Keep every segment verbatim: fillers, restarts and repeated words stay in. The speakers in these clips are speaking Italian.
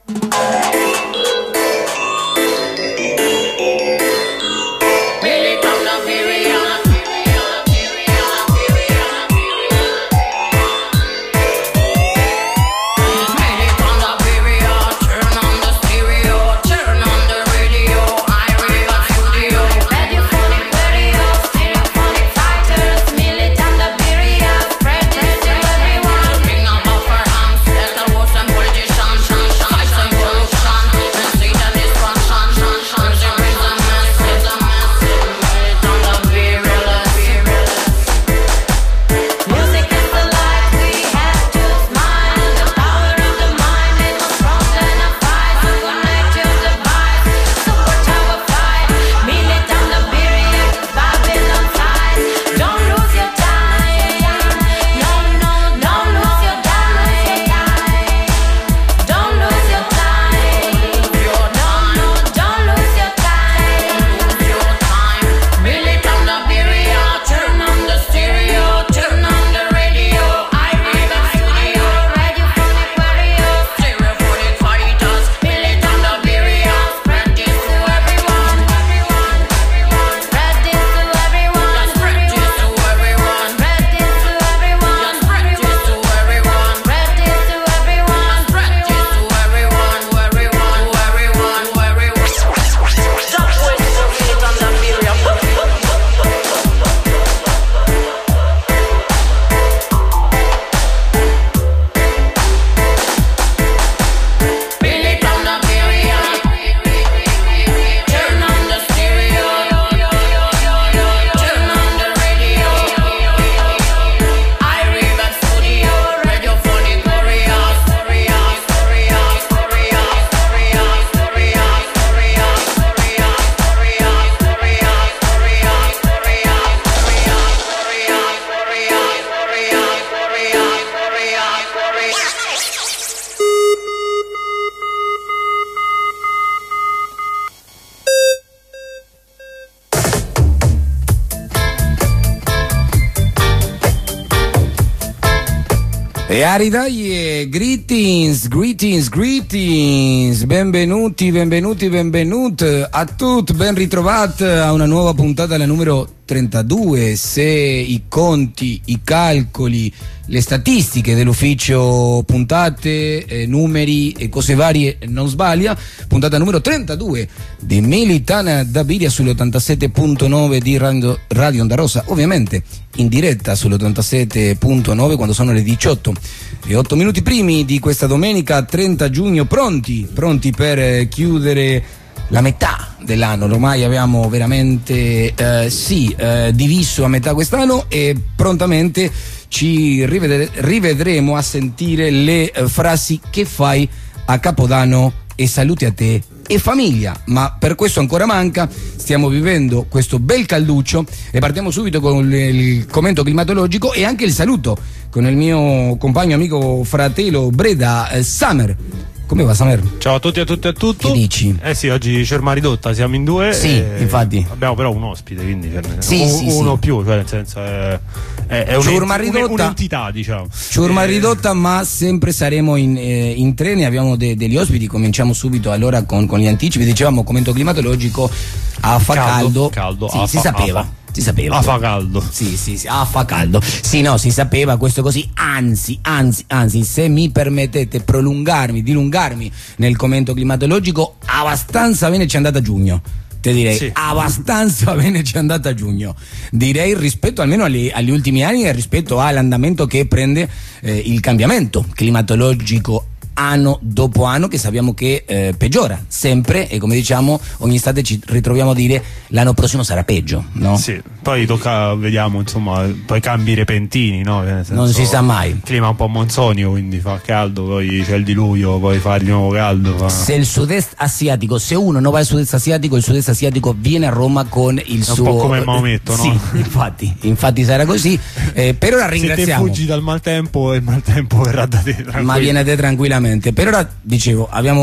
E aridaglie, greetings, greetings, greetings, benvenuti, benvenuti, benvenuti a tutti, ben ritrovati a una nuova puntata, la numero trentadue, se i conti, i calcoli, le statistiche dell'ufficio puntate, eh, numeri e cose varie non sbaglia, puntata numero trentadue di Militana da Biria sull'ottantasette punto nove di Radio, Radio Onda Rossa, ovviamente in diretta sull'ottantasette punto nove quando sono le diciotto e otto minuti primi di questa domenica trenta giugno, pronti, pronti per eh, chiudere la metà dell'anno. Ormai abbiamo veramente eh, sì eh, diviso a metà quest'anno e prontamente ci rivedere, rivedremo a sentire le eh, frasi che fai a Capodanno e saluti a te e famiglia, ma per questo ancora manca. Stiamo vivendo questo bel calduccio e partiamo subito con il commento climatologico e anche il saluto con il mio compagno, amico, fratello Breda, eh, Summer. Come va, Samer? Ciao a tutti e a tutti e a tutti. Che dici? Eh sì, oggi Cerma ridotta, siamo in due. Sì, infatti. Abbiamo però un ospite, quindi sì, un, sì, uno sì. più, cioè nel senso è, è, è Ciurma un, ridotta, un'entità, diciamo. Ciurma eh, ridotta, ma sempre saremo in, eh, in treni, abbiamo de, degli ospiti, cominciamo subito allora con, con gli anticipi. Dicevamo commento climatologico a fa caldo. Caldo, caldo sì, a si fa, sapeva. A fa. Si sapeva. Ah, fa caldo. Sì, sì, sì, ah, fa caldo. Sì, no, si sapeva questo così, anzi, anzi, anzi, se mi permettete prolungarmi, dilungarmi nel commento climatologico, abbastanza bene ci è andata a giugno. Te direi, sì. abbastanza bene ci è andata a giugno. Direi rispetto almeno agli, agli ultimi anni e rispetto all'andamento che prende eh, il cambiamento climatologico anno dopo anno, che sappiamo che eh, peggiora sempre e come diciamo ogni estate ci ritroviamo a dire l'anno prossimo sarà peggio, no? Sì, poi tocca, vediamo insomma, poi cambi repentini, no? Nel senso, non si sa mai. Il clima è un po' monsonico, quindi fa caldo, poi c'è il diluvio, poi fa di nuovo caldo. Fa... Se il sud-est asiatico, se uno non va al sud-est asiatico, il sud-est asiatico viene a Roma con il è suo... un po' come il Maometto, no? Sì, infatti, infatti sarà così. Eh, per ora ringraziamo. Se te fuggi dal maltempo, il maltempo verrà da te tranquillo. Ma viene da te tranquillamente. Per ora, dicevo, abbiamo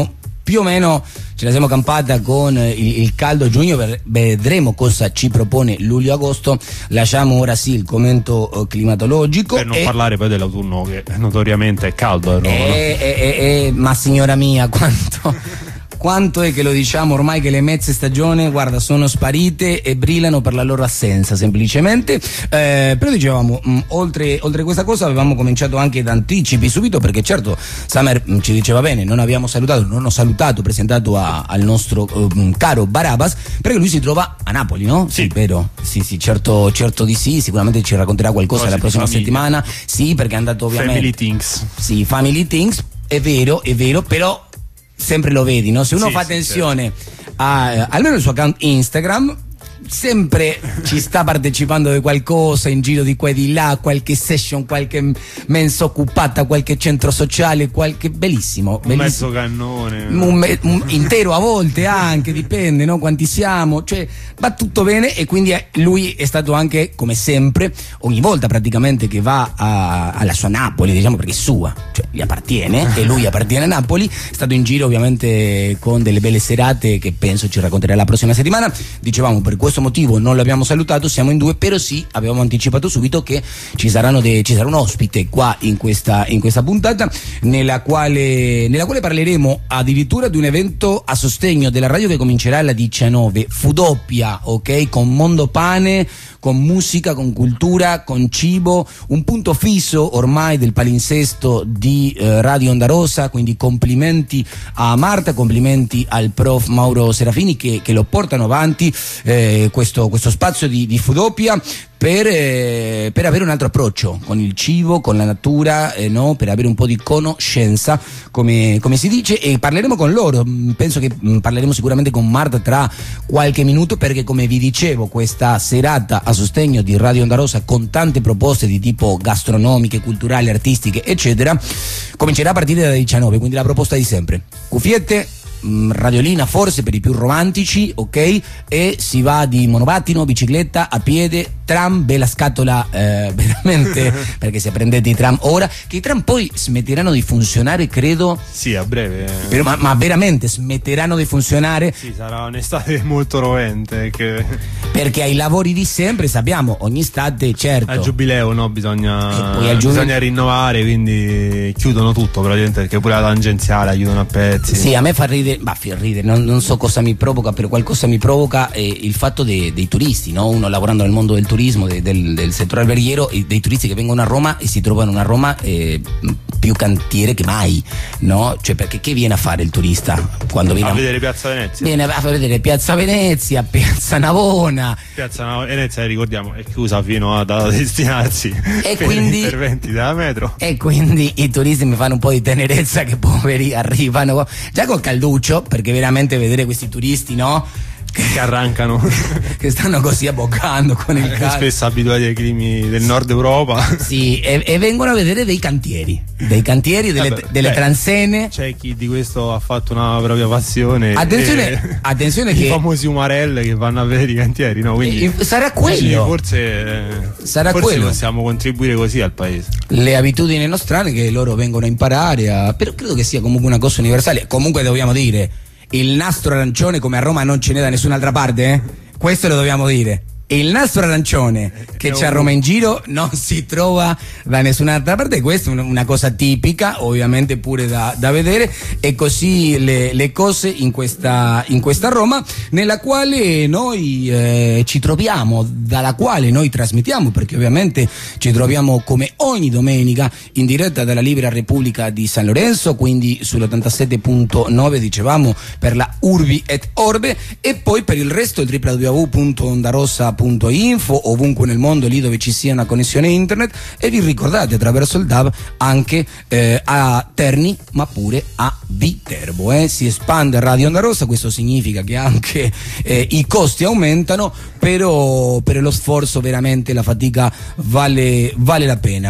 più o meno ce la siamo campata con il, il caldo giugno, vedremo cosa ci propone luglio-agosto. Lasciamo ora sì il commento uh, climatologico. Per non e... parlare poi dell'autunno, che notoriamente è caldo. Eh, eh, eh, eh, ma signora mia, quanto... Quanto è che lo diciamo ormai che le mezze stagioni, guarda, sono sparite e brillano per la loro assenza semplicemente. Eh, però dicevamo, mh, oltre, oltre questa cosa avevamo cominciato anche da anticipi subito, perché certo Summer mh, ci diceva bene, non abbiamo salutato, non ho salutato, presentato a, al nostro uh, caro Barabas, perché lui si trova a Napoli, no? Sì, sì vero? Sì, sì, certo, certo di sì, sicuramente ci racconterà qualcosa la prossima settimana. Sì, perché è andato ovviamente... Family Things. Sì, Family Things, è vero, è vero, però... sempre lo vedi, no? Se uno sì, fa sì, attenzione certo. a almeno il suo account Instagram, sempre ci sta partecipando di qualcosa in giro di qua e di là, qualche session, qualche mensa occupata, qualche centro sociale, qualche bellissimo, un bellissimo. mezzo cannone, un, me, un intero a volte anche, dipende, no? Quanti siamo, cioè va tutto bene. E quindi lui è stato anche, come sempre, ogni volta praticamente che va a, alla sua Napoli, diciamo, perché è sua, cioè gli appartiene e lui appartiene a Napoli, è stato in giro ovviamente con delle belle serate che penso ci racconterà la prossima settimana. Dicevamo, per questo motivo non l'abbiamo salutato, siamo in due, però sì, avevamo anticipato subito che ci saranno de, ci sarà un ospite qua in questa, in questa puntata, nella quale, nella quale parleremo addirittura di un evento a sostegno della radio che comincerà alle diciannove, Fudoppia, ok? Con Mondo Pane, con musica, con cultura, con cibo, un punto fisso ormai del palinsesto di eh, Radio Onda Rossa. Quindi complimenti a Marta, complimenti al prof Mauro Serafini che, che lo portano avanti eh, questo, questo spazio di, di Fudoppia. Per, eh, per avere un altro approccio con il cibo, con la natura, eh, no? Per avere un po' di conoscenza, come, come si dice, e parleremo con loro. Penso che mh, parleremo sicuramente con Marta tra qualche minuto, perché come vi dicevo questa serata a sostegno di Radio Onda Rossa, con tante proposte di tipo gastronomiche, culturali, artistiche eccetera, comincerà a partire dalle diciannove, quindi la proposta di sempre: cuffiette, radiolina forse per i più romantici, ok? E si va di monopattino, bicicletta, a piede, tram, bella scatola, eh, veramente, perché se prendete i tram ora, che i tram poi smetteranno di funzionare, credo. Sì, a breve. Però, ma, ma veramente smetteranno di funzionare? Sì, sarà un'estate molto rovente. Che... Perché ai lavori di sempre, sappiamo, ogni estate, certo. Al giubileo, no? Bisogna, poi al giubileo... bisogna rinnovare, quindi chiudono tutto praticamente, perché pure la tangenziale la chiudono a pezzi. Sì, a me fa ridere, ma fa ridere, non, non so cosa mi provoca, però qualcosa mi provoca eh, il fatto dei, dei turisti, no? Uno lavorando nel mondo del turismo, de, del, del settore alberghiero, e dei turisti che vengono a Roma e si trovano a Roma eh, più cantiere che mai, no? Cioè, perché che viene a fare il turista quando viene a, a vedere Piazza Venezia? Viene a vedere Piazza Venezia, Piazza Navona. Piazza Venezia, ricordiamo, è chiusa fino a, a destinarsi e per quindi, gli interventi della metro. E quindi i turisti mi fanno un po' di tenerezza, che poveri arrivano già col calduccio, perché veramente vedere questi turisti, no? Che arrancano, che stanno così abboccando con il caldo, spesso abituati ai climi del nord Europa. Sì, e, e vengono a vedere dei cantieri, dei cantieri, delle, Vabbè, delle beh, transene. C'è chi di questo ha fatto una propria passione. Attenzione, attenzione i che i famosi umarelle che vanno a vedere i cantieri, no? Quindi e, sarà quello. Sì, forse sarà forse quello. possiamo contribuire così al paese. Le abitudini nostrane che loro vengono a imparare, a, però credo che sia comunque una cosa universale. Comunque dobbiamo dire, il nastro arancione come a Roma non ce n'è da nessun'altra parte, eh? Questo lo dobbiamo dire. Il nastro arancione che c'è a Roma in giro non si trova da nessun'altra parte. Questa è una cosa tipica, ovviamente pure da, da vedere. E così le, le cose in questa, in questa Roma, nella quale noi eh, ci troviamo, dalla quale noi trasmettiamo, perché ovviamente ci troviamo come ogni domenica in diretta dalla Libera Repubblica di San Lorenzo, quindi sull'ottantasette punto nove, dicevamo, per la Urbi et Orbe, e poi per il resto il w w w punto ondarossa punto info, ovunque nel mondo, lì dove ci sia una connessione internet. E vi ricordate attraverso il D A B anche eh, a Terni, ma pure a Viterbo, eh? Si espande Radio Onda Rossa, questo significa che anche eh, i costi aumentano, però per lo sforzo veramente la fatica vale, vale la pena.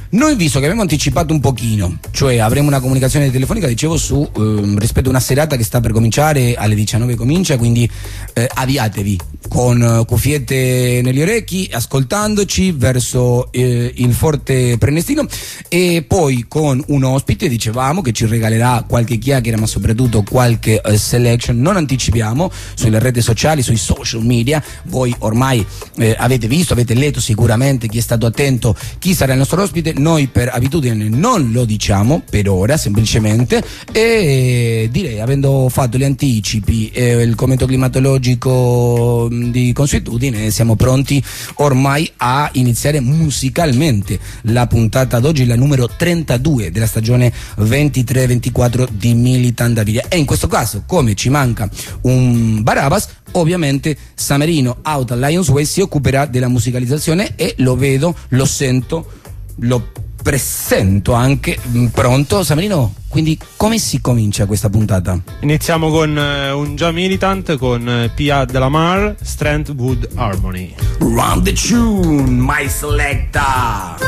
Noi, visto che abbiamo anticipato un pochino, cioè avremo una comunicazione telefonica, dicevo, su ehm, rispetto a una serata che sta per cominciare, alle diciannove comincia, quindi eh, avviatevi con eh, cuffiette negli orecchi, ascoltandoci verso eh, il Forte Prenestino, e poi con un ospite, dicevamo, che ci regalerà qualche chiacchiera, ma soprattutto qualche eh, selection. Non anticipiamo sulle reti sociali, sui social media. Voi ormai eh, avete visto, avete letto sicuramente, chi è stato attento, chi sarà il nostro ospite. Noi per abitudine non lo diciamo per ora, semplicemente, e direi, avendo fatto gli anticipi e il commento climatologico di consuetudine, siamo pronti ormai a iniziare musicalmente la puntata d'oggi, la numero trentadue della stagione ventitré ventiquattro di Militant Avidia. E in questo caso, come ci manca un Barabas, ovviamente Samerino out of Lions Way si occuperà della musicalizzazione, e lo vedo, lo sento, lo presento anche. Pronto Samerino? Quindi come si comincia questa puntata? Iniziamo con uh, un già Militant, con uh, Pia Della Mar, Strength Wood Harmony. Run the tune, my selector.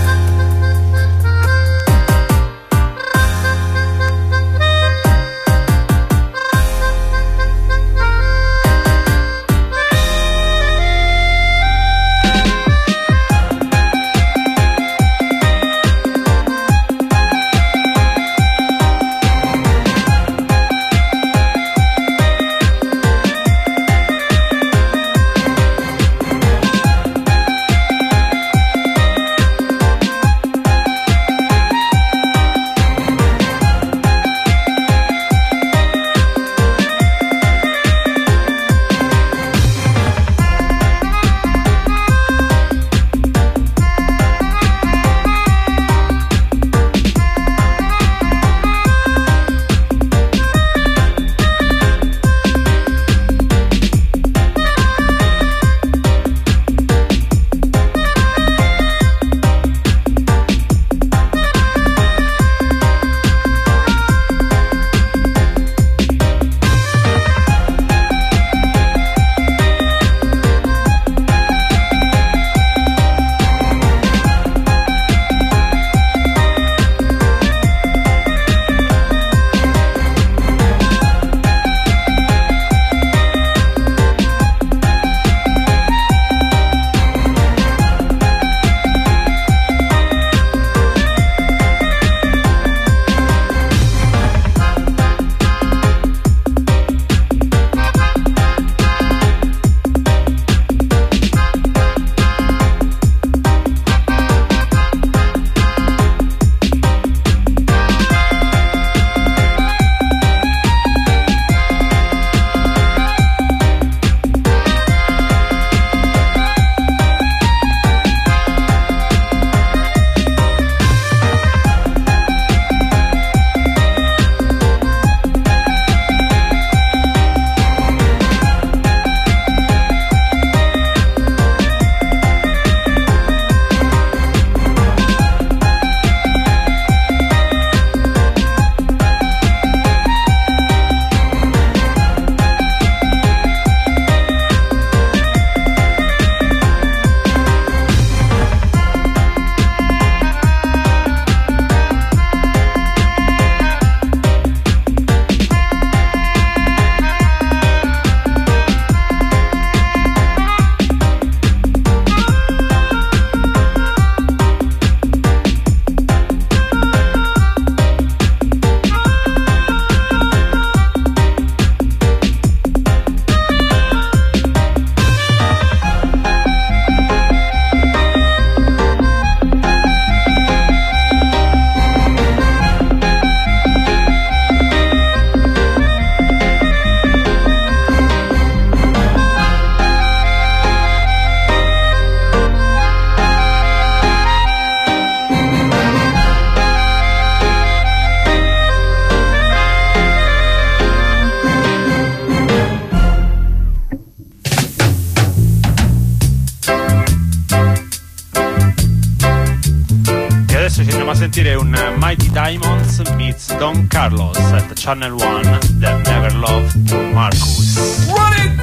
sentire un Mighty Diamonds meets Don Carlos at Channel One, That Never Loved Marcus. Run it!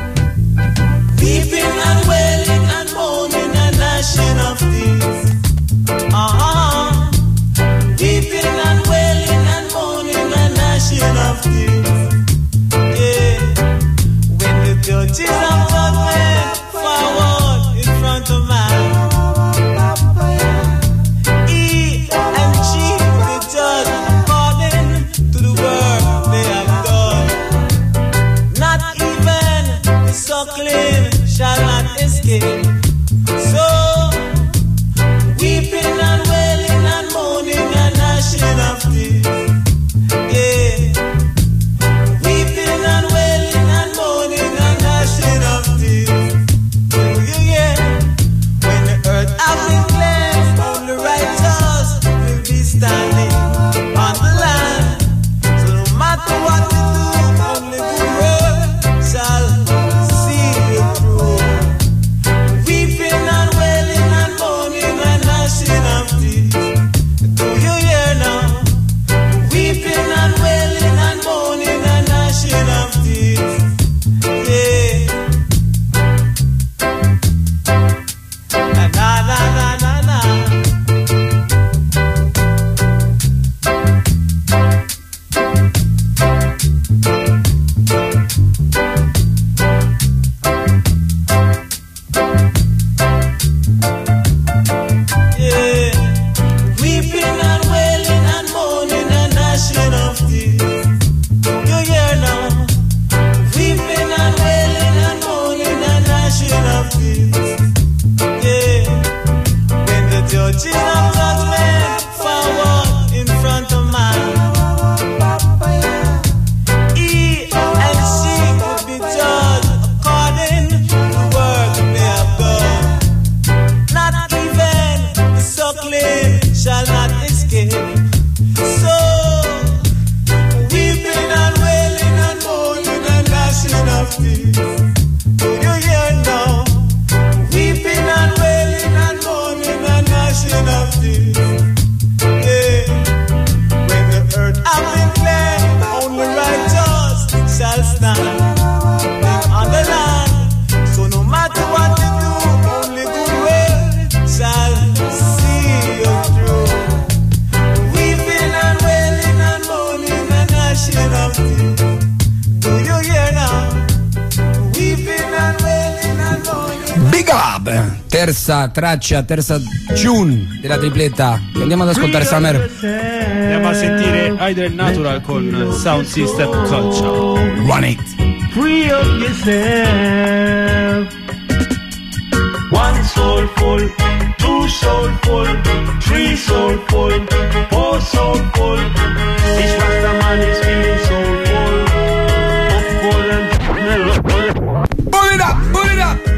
Weeping and wailing and moaning and gnashing of teeth. Uh-huh. gnashing of teeth. Yeah, when the judges of judgment forward in front of man, he and she will be judged according to the work they have done. Not even the suckling shall not escape. So, weeping and wailing and moaning and gnashing of teeth. Yeah. Weeping and wailing and moaning and gnashing of teeth. Do you hear? When the earth has been cleansed, only righteous will be standing on the land. So no matter what we do, only good word shall see you through. Weeping and wailing and moaning and gnashing of teeth. Do you hear now? Weeping and wailing and moaning and gnashing of teeth. Yeah. Na na na na na na. Yeah. Weeping and wailing and moaning and gnashing of teeth. You hear now? Weeping and wailing and moaning and gnashing of teeth. Yeah. When the judges of judgment forward in front of man, he and she will be judged according to the work they have done. Not even the suckling shall not escape. So, weeping and wailing and moaning and gnashing of teeth. Do you hear now? Weeping and wailing and moaning and gnashing of teeth. Yeah. When the earth has been cleansed, only righteous shall stand on the land. So no matter what you do, only good word shall see you through. Weeping and wailing and moaning and gnashing of teeth. Do you hear now? Weeping and wailing and moaning. Big Up, terza traccia, terza tune della tripletta. Andiamo ad ascoltare Summer. Andiamo a sentire Hydra Natural con Sound System Culture. Run it. Free up yourself. One soulful, two soulful, three soulful, four soulful. This Rastaman is feeling soulful, hopeful and Pull it up, pull it up.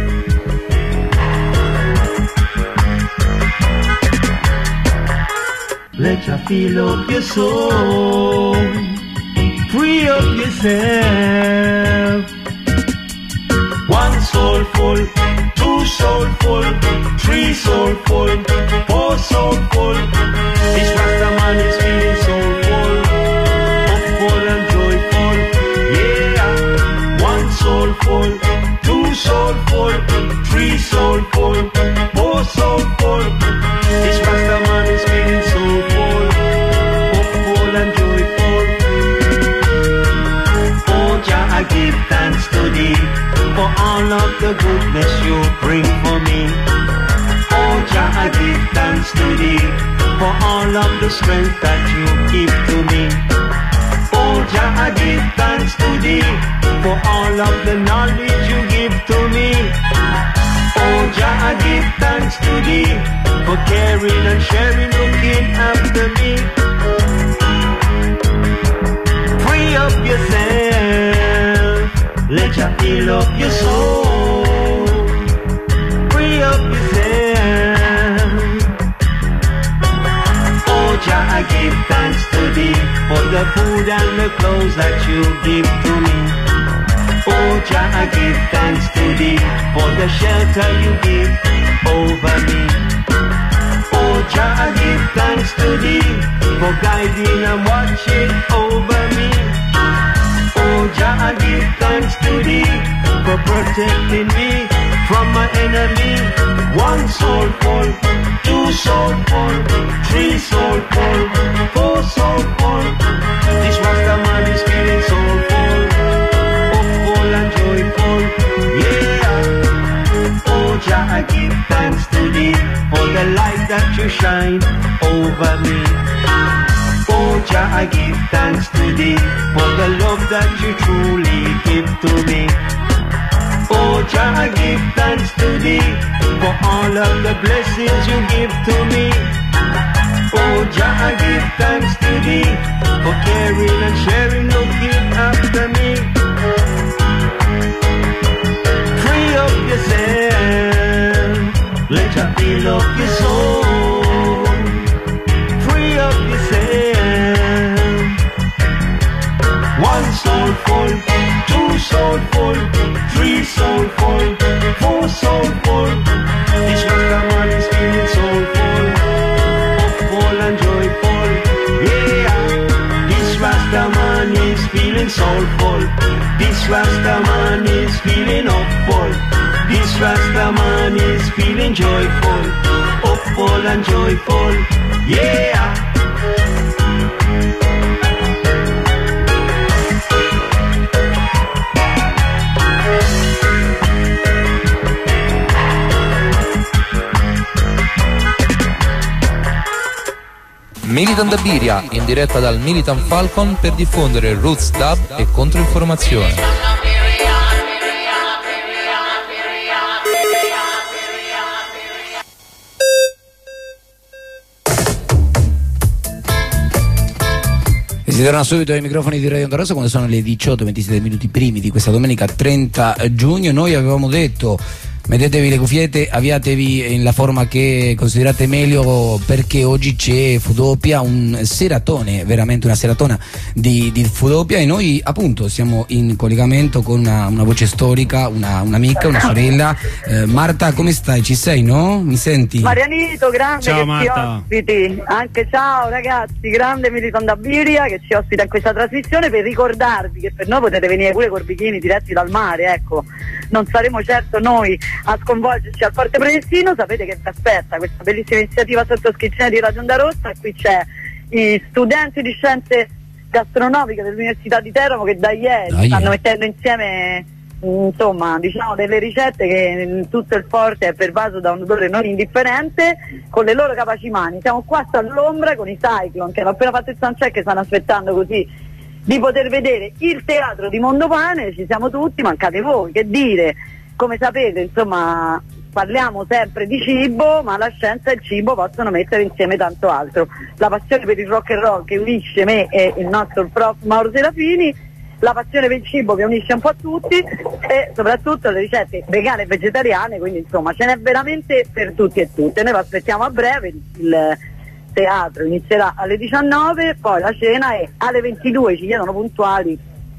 let you feel up your soul. Free up yourself. One soulful, two soulful, three soulful, four soulful. This Rastaman is feeling soulful, hopeful and joyful. Yeah, one soulful, two soulful, three soulful, four soulful. This Rastaman is feeling soulful, hopeful and joyful. Oh Jah, I give thanks to Thee for all of the goodness You bring for me. Oh Jah, I give thanks to Thee for all of the strength that You give to me. Oh Jah, I give thanks to Thee for all of the knowledge You give to me. Oh Jah, I give thanks to Thee for caring and sharing, looking after me. Free up yourself, let Jah fill up your soul. Free up yourself. Oh Jah, I give thanks to Thee for the food and the clothes that You give to me. Oh Jah, I give thanks to Thee for the shelter You give over me. Oh Jah, I give thanks to Thee for guiding and watching over me. Oh Jah, I give thanks to Thee for protecting me from my enemy. One soulful, two soulful, three soulful, four soulful. This Rastaman is feeling soulful, hopeful and joyful. Yeah. Oh Jah, I give thanks to thee for the light that you shine over me. Oh Jah, I give thanks to thee for the love that you truly give to me. Oh Jah, I give thanks to thee for all of the blessings you give to me. Oh Jah, I give thanks to thee for caring and sharing, looking after me. Free up yourself, let Jah fill up your soul. Free up yourself. One soulful, two soulful, three soulful, four soulful. This Rastaman is feeling soulful, hopeful and joyful. Yeah, this Rastaman is feeling soulful. This Rastaman is feeling hopeful. This Rastaman is feeling joyful, hopeful and joyful. Yeah. Militant Dabiria, in diretta dal Militant Falcon per diffondere roots dub e controinformazione. E si torna subito ai microfoni di Radio Onda Rossa quando sono le diciotto e ventisette minuti primi di questa domenica trenta giugno. Noi avevamo detto: mettetevi le cuffiette, avviatevi nella forma che considerate meglio, perché oggi c'è Foodopia, un seratone, veramente una seratona di, di Foodopia, e noi appunto siamo in collegamento con una, una voce storica, una, un'amica, una sorella. eh, Marta, come stai? Ci sei, no? Mi senti? Marianito, grande. Ciao, che Marta. ci ospiti. Anche ciao ragazzi, grande Militant Dabiria che ci ospita in questa trasmissione, per ricordarvi che per noi potete venire pure con bikini diretti dal mare, ecco. Non saremo certo noi a sconvolgerci al Forte Prenestino, sapete che vi aspetta questa bellissima iniziativa sotto scrizione di Radio Onda Rossa. Qui c'è i studenti di scienze gastronomiche dell'Università di Teramo che da ieri Dai. stanno mettendo insieme, insomma, diciamo delle ricette che in tutto il Forte è pervaso da un odore non indifferente, con le loro capaci mani. Siamo qua all'ombra con i Cyclone che hanno appena fatto il soundcheck e stanno aspettando così di poter vedere il teatro di Mondopane. Ci siamo tutti, mancate voi, che dire. Come sapete, insomma, parliamo sempre di cibo, ma la scienza e il cibo possono mettere insieme tanto altro. La passione per il rock and roll che unisce me e il nostro prof Mauro Serafini, la passione per il cibo che unisce un po' tutti, e soprattutto le ricette vegane e vegetariane, quindi insomma ce n'è veramente per tutti e tutte. Noi vi aspettiamo a breve, il teatro inizierà alle diciannove, poi la cena è alle ventidue, ci chiedono puntuali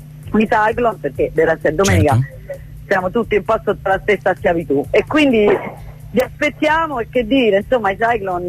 i Cyclone perché del resto è domenica. Certo. Siamo tutti un po' sotto la stessa schiavitù e quindi vi aspettiamo. E che dire, insomma, i Cyclone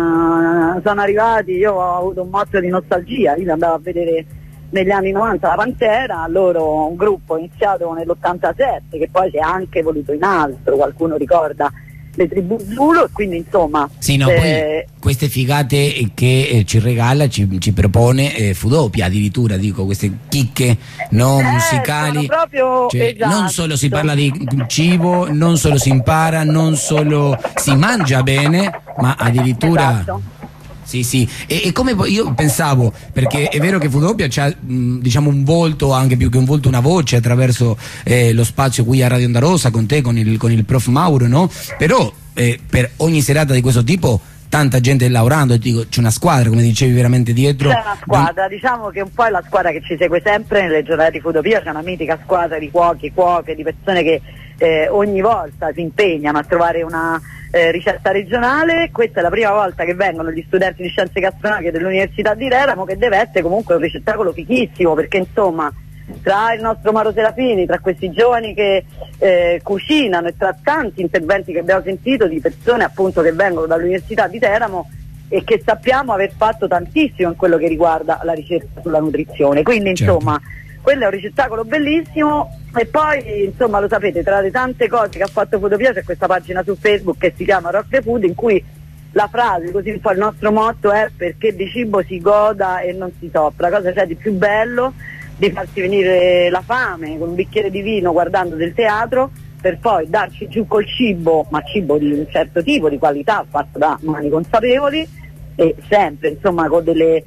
uh, sono arrivati, io ho avuto un mozzo di nostalgia, io andavo a vedere negli anni novanta la Pantera, loro un gruppo iniziato nell'ottantasette che poi si è anche evoluto in altro, qualcuno ricorda le tribù Zulu, e quindi insomma Sì, no, eh, poi queste figate che eh, ci regala, ci, ci propone eh, Foodopia, addirittura, dico, queste chicche no, Eh, musicali, sono proprio- cioè, esatto. non solo si parla di cibo, non solo si impara, non solo si mangia bene, ma addirittura esatto. sì, sì, e, e come poi io pensavo, perché è vero che Foodopia c'ha mh, diciamo un volto, anche più che un volto, una voce attraverso eh, lo spazio qui a Radio Onda Rossa, con te, con il, con il prof Mauro, no? Però eh, per ogni serata di questo tipo tanta gente lavorando, e dico, c'è una squadra, come dicevi, veramente dietro. C'è una squadra, diciamo che un po' è la squadra che ci segue sempre nelle giornate di Foodopia, c'è una mitica squadra di cuochi, cuoche, di persone che eh, ogni volta si impegnano a trovare una eh, ricetta regionale. Questa è la prima volta che vengono gli studenti di scienze gastronomiche dell'Università di Teramo, che deve essere comunque un ricettacolo fichissimo, perché insomma tra il nostro Mauro Serafini, tra questi giovani che eh, cucinano, e tra tanti interventi che abbiamo sentito di persone appunto che vengono dall'Università di Teramo e che sappiamo aver fatto tantissimo in quello che riguarda la ricerca sulla nutrizione, quindi Certo. insomma quello è un ricettacolo bellissimo. E poi, insomma, lo sapete, tra le tante cose che ha fatto Foodopia c'è questa pagina su Facebook che si chiama Rock the Food, in cui la frase, così un po' il nostro motto è: perché di cibo si goda e non si soffra. Cosa c'è di più bello di farsi venire la fame con un bicchiere di vino guardando del teatro, per poi darci giù col cibo, ma cibo di un certo tipo, di qualità, fatto da mani consapevoli, e sempre, insomma, con delle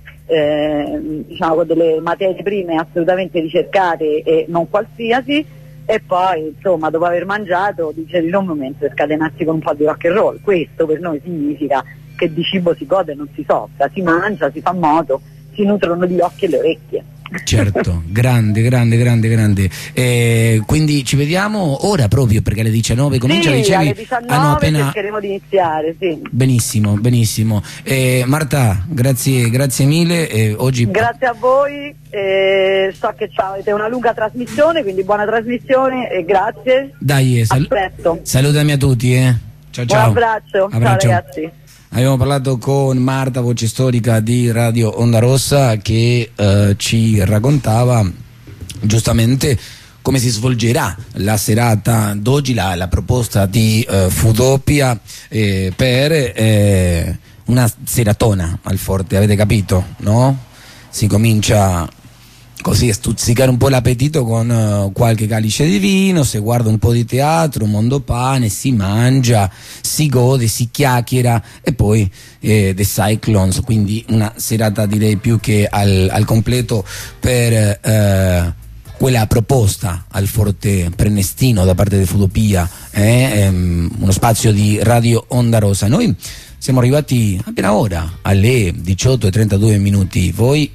eh, diciamo con delle materie prime assolutamente ricercate e non qualsiasi, e poi, insomma, dopo aver mangiato digerire un momento e scatenarsi con un po' di rock and roll. Questo per noi significa che di cibo si gode e non si soffra, si mangia, si fa moto, si nutrono gli occhi e le orecchie. Certo, grande, grande, grande, grande. Eh, quindi ci vediamo ora proprio, perché alle diciannove comincia, sì, dicevi? Alle diciannove ah, no, appena... cercheremo di iniziare, sì. Benissimo, benissimo. Eh, Marta, grazie, grazie mille. Eh, oggi... Grazie a voi, eh, so che avete una lunga trasmissione, quindi buona trasmissione e grazie. Dai, sal- aspetto. Salutami a tutti, eh. Ciao, ciao. Un abbraccio, abbraccio. Ciao ragazzi. Abbiamo parlato con Marta, voce storica di Radio Onda Rossa, che eh, ci raccontava giustamente come si svolgerà la serata d'oggi, la, la proposta di eh, Foodopia eh, per eh, una seratona al Forte, avete capito, no? Si comincia così a stuzzicare un po' l'appetito con uh, qualche calice di vino, si guarda un po' di teatro, un mondo pane, si mangia, si gode, si chiacchiera, e poi eh, The Cyclones, quindi una serata direi più che al, al completo per eh, quella proposta al Forte Prenestino da parte di Foodopia, eh, ehm, uno spazio di Radio Onda Rossa. Noi siamo arrivati appena ora alle diciotto e trentadue minuti, voi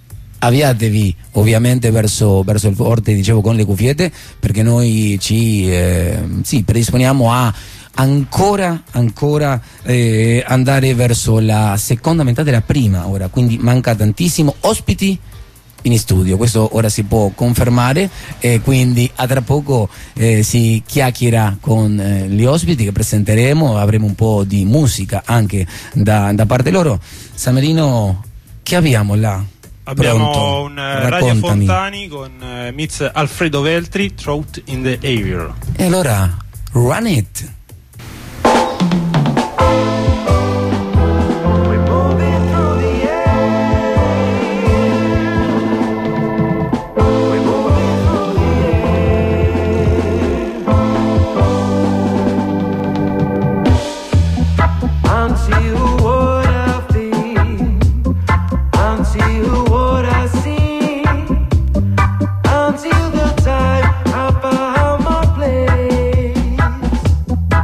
avviatevi ovviamente verso, verso il Forte, dicevo, con le cuffiette, perché noi ci eh, sì, predisponiamo a ancora ancora eh, andare verso la seconda metà della prima ora, quindi manca tantissimo. Ospiti in studio, questo ora si può confermare, e quindi a tra poco eh, si chiacchiera con eh, gli ospiti che presenteremo, avremo un po' di musica anche da, da parte loro. Samerino, che abbiamo là? Abbiamo Pronto? un uh, Radio Fontani con uh, Miz Alfredo Veltri, Throat in the Air. E allora, run it! Until the time I found my place.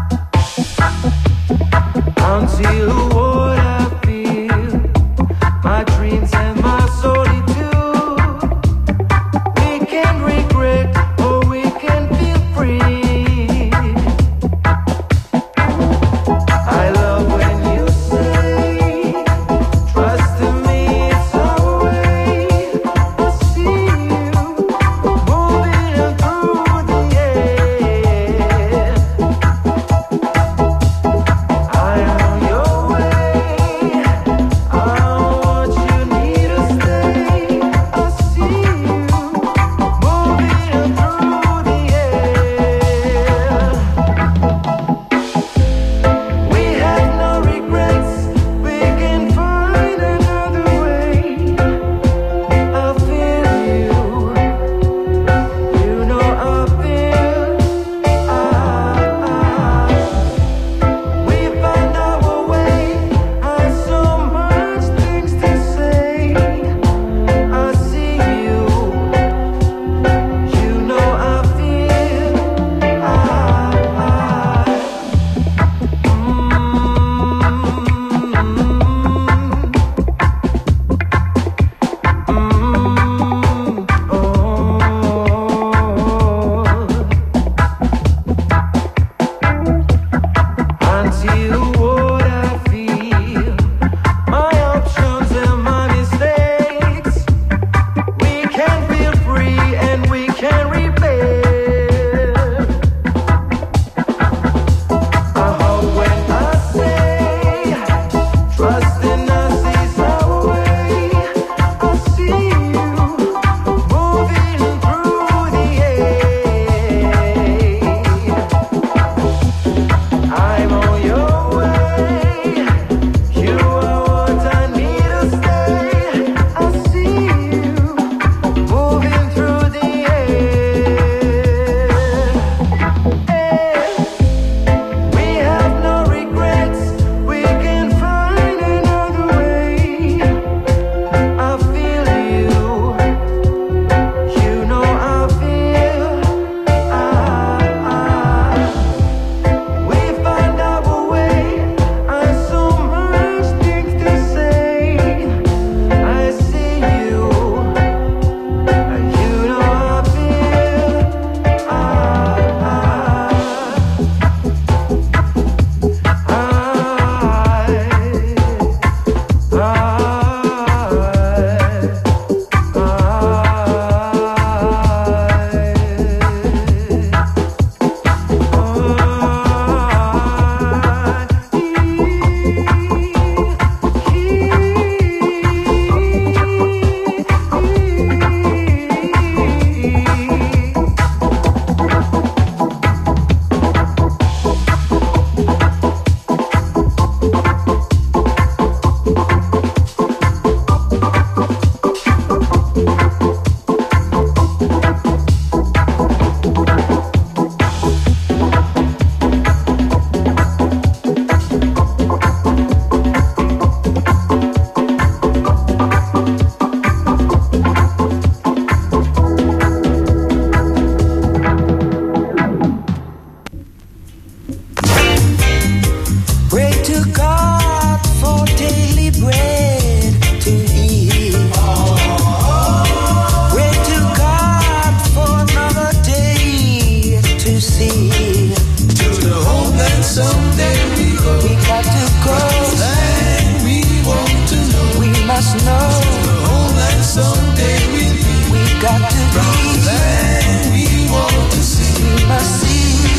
must see.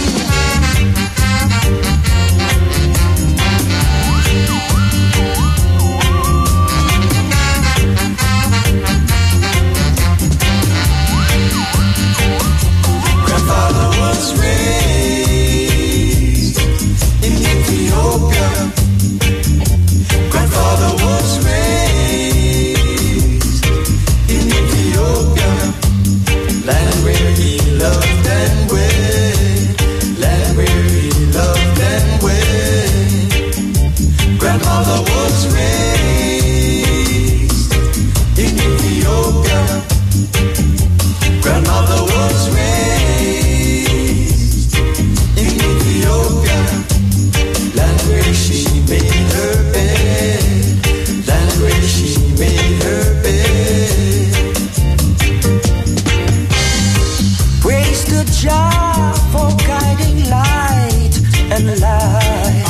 Grandfather was raised in Ethiopia. Grandfather was raised in Ethiopia. Land where he loved and wed. Land where he loved and wed. Grandmother was raised in Ethiopia. Grandmother was raised in Ethiopia. Land where she made her bed. Land where she made her bed. Praise to Jah for guiding light and light.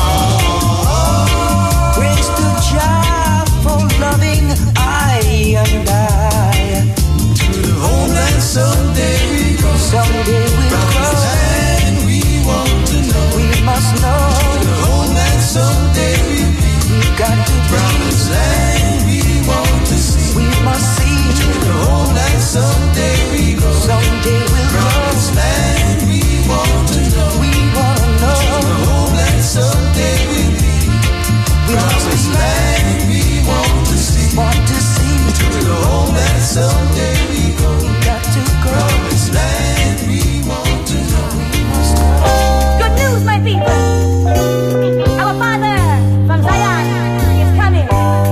Praise to Jah for loving I and I. To the homeland someday we go. Someday we go. And we want to know. We must know. To the homeland someday we be. We got to Promised land we want to see. We must see. To the homeland someday we go. Someday we'll go. Promised land we want to know. We wanna know. To the homeland someday we be. We must Promised land we want to see. want to see. To the homeland someday we go. Got to go. Promised land we want to know. Good news, my people. Our Father from Zion is coming.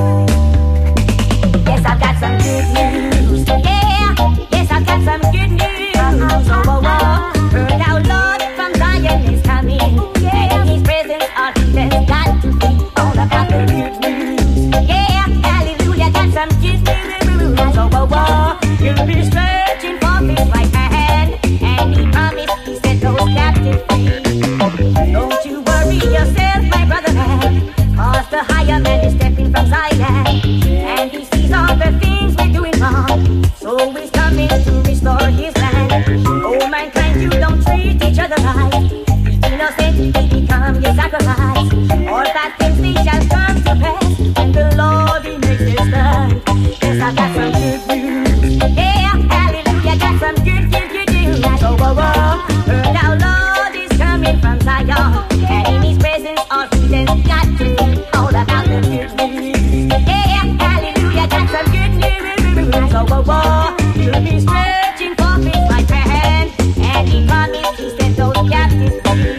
Yes, I've got some good news. Yeah, yes, I've got some good news. Oh, oh, oh. Heard our Lord from Zion is coming. Yeah, in His presence, our heathens got to be all about the good news. Yeah, hallelujah, got some good news. Oh, oh, oh. You'll be stretching for His right hand, and He promised He set those captives free. Don't you worry yourself, my brother man, 'cause the higher man is stepping from Zion, and he sees all the things we're doing wrong, so he's coming to restore his land. Oh mankind, you don't treat each other right. The innocent they become your sacrifice. All bad things they shall come to pass, and the Lord He makes it stand. Yes, I got some good news. Yeah, hallelujah, got some good, good, good news. Oh, oh, oh, heard our Lord is coming from Zion, and in His presence all heathens got to be all about the good news. Yeah, hallelujah, got some good news. Oh, oh, oh, you'll be stretching for His right hand, and He promised He set those captives free.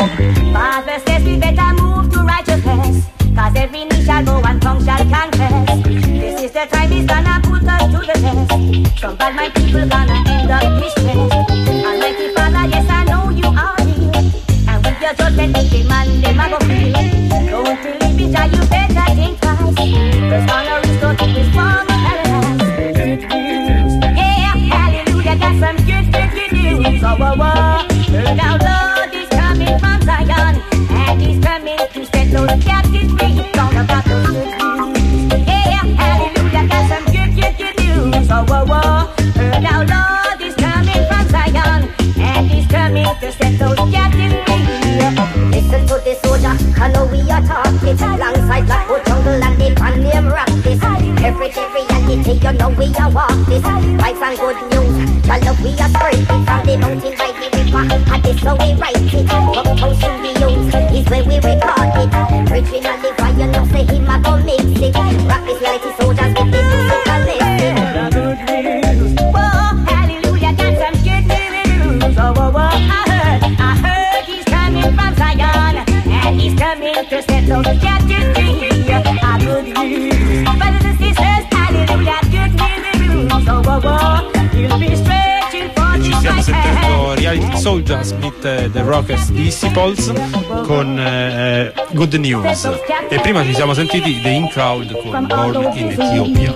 Father says we better move to righteousness, 'cause every knee shall go and tongue shall confess. This is the time He's gonna put us to the test. Some bad my people gonna end up distressed. Almighty Father, yes I know You are real, and with Your judgment every man them a go feel. Don't believe it, Jah, you better think twice. There's gonna restore to His former paradise. Good news, yeah, hallelujah, got some good, good, good news. Oh, oh, oh, heard our Lord is coming from Zion, and He's coming to set those captives free. Talk about those good news. Yeah, hallelujah, got some good, good, good news. Oh, oh, oh, heard our Lord is coming from Zion, and He's coming to set those captives free. Listen to the soldier, I know we are talking. Alongside Blackwood Jungle and the pan name rock this. Every day reality, you know we are walk this. Vibes and good news, the love we are spreading. From the mountain by the river, and this how we write it. Clubhouse in the youth is where we record it. Preaching on the fire, you know say Him a go mix it. Rock this reality soldiers with the musical listen. Good news, oh hallelujah, got some good news. Oh, oh, oh, I heard, I heard He's coming from Zion, and He's coming to set those captives free. Ah, good news, brothers and sisters, hallelujah, good news. Oh, oh, oh, you'll be stretching for Ci His stiamo right sentendo hand. Reality Soldiers meet eh, The Rockers Disciples con eh, Good News, e prima ci siamo sentiti The In Crowd con Born in Ethiopia.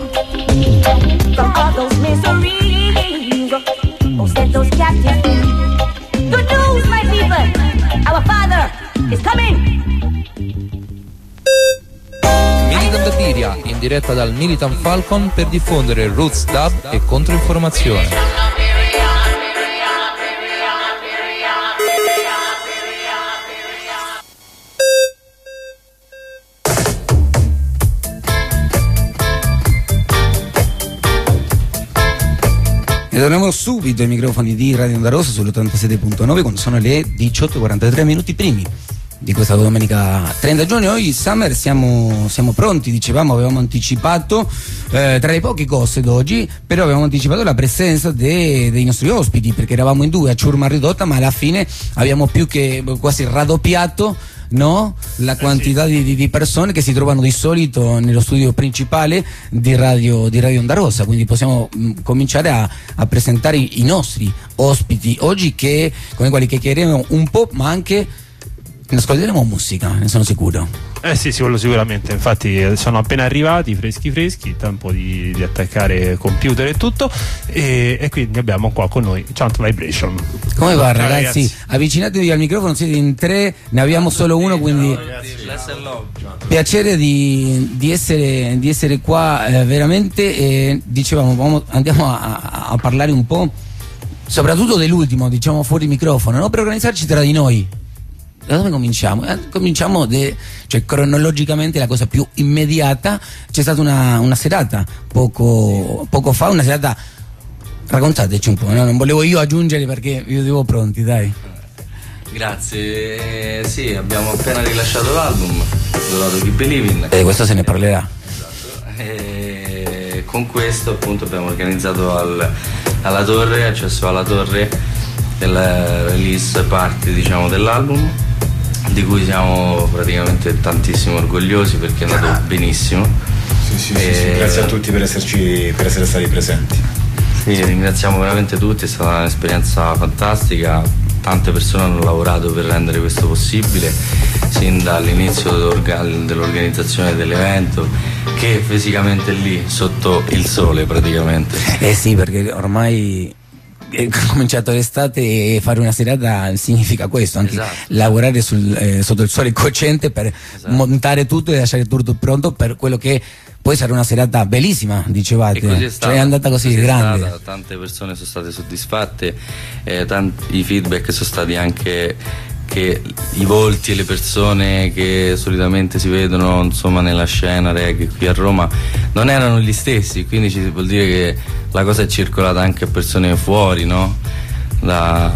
From all those miseries, oh, set those captives free. Good news, my people, our Father is coming. Militant Biria, in diretta dal Militant Falcon per diffondere roots, dub e controinformazione. Ritorniamo subito ai microfoni di Radio Onda Rossa sull'ottantasette punto nove quando sono le diciotto e quarantatré minuti primi di questa domenica trenta giugno. Noi Summer siamo, siamo pronti, dicevamo, avevamo anticipato eh, tra le poche cose d'oggi, però avevamo anticipato la presenza de, dei nostri ospiti, perché eravamo in due a ciurma ridotta, ma alla fine abbiamo più che quasi raddoppiato, no? La quantità di, di, di persone che si trovano di solito nello studio principale di Radio, di Radio Onda Rossa, quindi possiamo mh, cominciare a, a presentare i, i nostri ospiti oggi, che, con i quali chiacchiereremo un po', ma anche ne ascolteremo musica, ne sono sicuro. Eh sì, sì, quello sicuramente. Infatti sono appena arrivati, freschi freschi, tempo di, di attaccare computer e tutto, e, e quindi abbiamo qua con noi Chant Vibration. Come va, Ciao, ragazzi? ragazzi? Avvicinatevi al microfono, siete in tre, ne abbiamo solo uno, quindi piacere di, di, essere, di essere qua eh, veramente. Eh, dicevamo, vamo, andiamo a, a parlare un po', soprattutto dell'ultimo, diciamo fuori microfono, no? Per organizzarci tra di noi. Da dove cominciamo? Eh, cominciamo de, cioè, cronologicamente la cosa più immediata. C'è stata una, una serata poco, poco fa, una serata, raccontateci un po', no? Non volevo io aggiungere perché vi devo pronti, dai. Grazie, eh, sì, abbiamo appena rilasciato l'album, Dorato Keep Believing. E di questo se ne parlerà. Esatto. E con questo appunto abbiamo organizzato al, alla torre, accesso alla torre, della release party, diciamo, dell'album, di cui siamo praticamente tantissimo orgogliosi perché è andato benissimo. Sì, sì, sì, sì. Grazie a tutti per esserci, per essere stati presenti. Sì, ringraziamo veramente tutti, è stata un'esperienza fantastica, tante persone hanno lavorato per rendere questo possibile, sin dall'inizio dell'organizzazione dell'evento, che fisicamente lì sotto il sole praticamente. Eh sì, perché ormai è cominciato l'estate e fare una serata significa questo, anche esatto. Lavorare sul, eh, sotto il sole cocente per esatto. Montare tutto e lasciare tutto pronto per quello che poi sarà una serata bellissima, dicevate. E così è stata, cioè è andata così, così grande. Stata, tante persone sono state soddisfatte, eh, tanti, i feedback sono stati anche che i volti e le persone che solitamente si vedono, insomma, nella scena reggae qui a Roma non erano gli stessi, quindi ci vuol dire che la cosa è circolata anche a persone fuori, no? Da,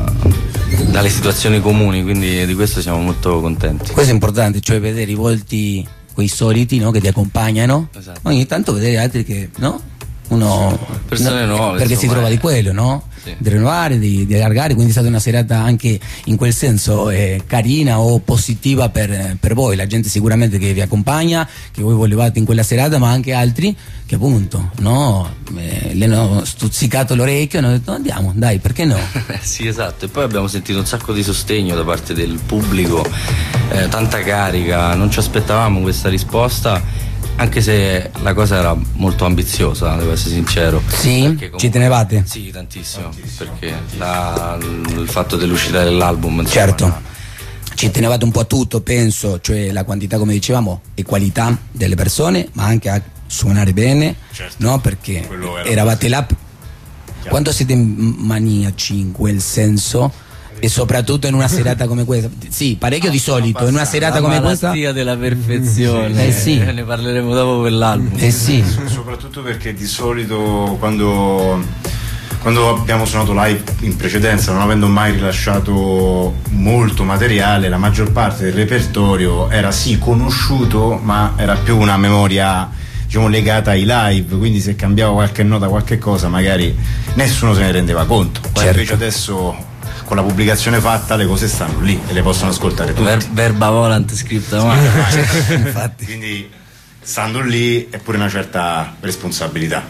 dalle situazioni comuni, quindi di questo siamo molto contenti. Questo è importante, cioè vedere i volti, quei soliti, no? Che ti accompagnano, esatto. Ogni tanto vedere altri che, no? Uno, persone no, nuove, perché insomma, si trova di quello, no? Sì. Di rinnovare, di, di allargare, quindi è stata una serata anche in quel senso eh, carina o positiva per, per voi, la gente sicuramente che vi accompagna, che voi volevate in quella serata, ma anche altri che appunto, no, eh, le hanno stuzzicato l'orecchio e hanno detto andiamo, dai, perché no? Sì, esatto, e poi abbiamo sentito un sacco di sostegno da parte del pubblico, eh, tanta carica, non ci aspettavamo questa risposta, anche se la cosa era molto ambiziosa, devo essere sincero. Sì? Comunque, ci tenevate? Sì, tantissimo, tantissimo perché la, il fatto dell'uscita dell'album, insomma, certo, no. Ci tenevate un po' a tutto, penso, cioè la quantità, come dicevamo, e qualità delle persone, ma anche a suonare bene, certo. No? Perché era eravate là. Quando siete maniaci in quel senso, e soprattutto in una serata come questa, sì, parecchio di solito, in una serata come questa, la malattia della perfezione, eh sì. eh, ne parleremo dopo per l'album. Eh sì. Soprattutto perché di solito quando, quando abbiamo suonato live in precedenza, non avendo mai rilasciato molto materiale, la maggior parte del repertorio era sì conosciuto, ma era più una memoria, diciamo, legata ai live, quindi se cambiava qualche nota, qualche cosa, magari nessuno se ne rendeva conto. Certo. Invece adesso, con la pubblicazione fatta, le cose stanno lì e le possono ascoltare tutti. Ver- verba volant scripta male. Infatti. Quindi stando lì è pure una certa responsabilità,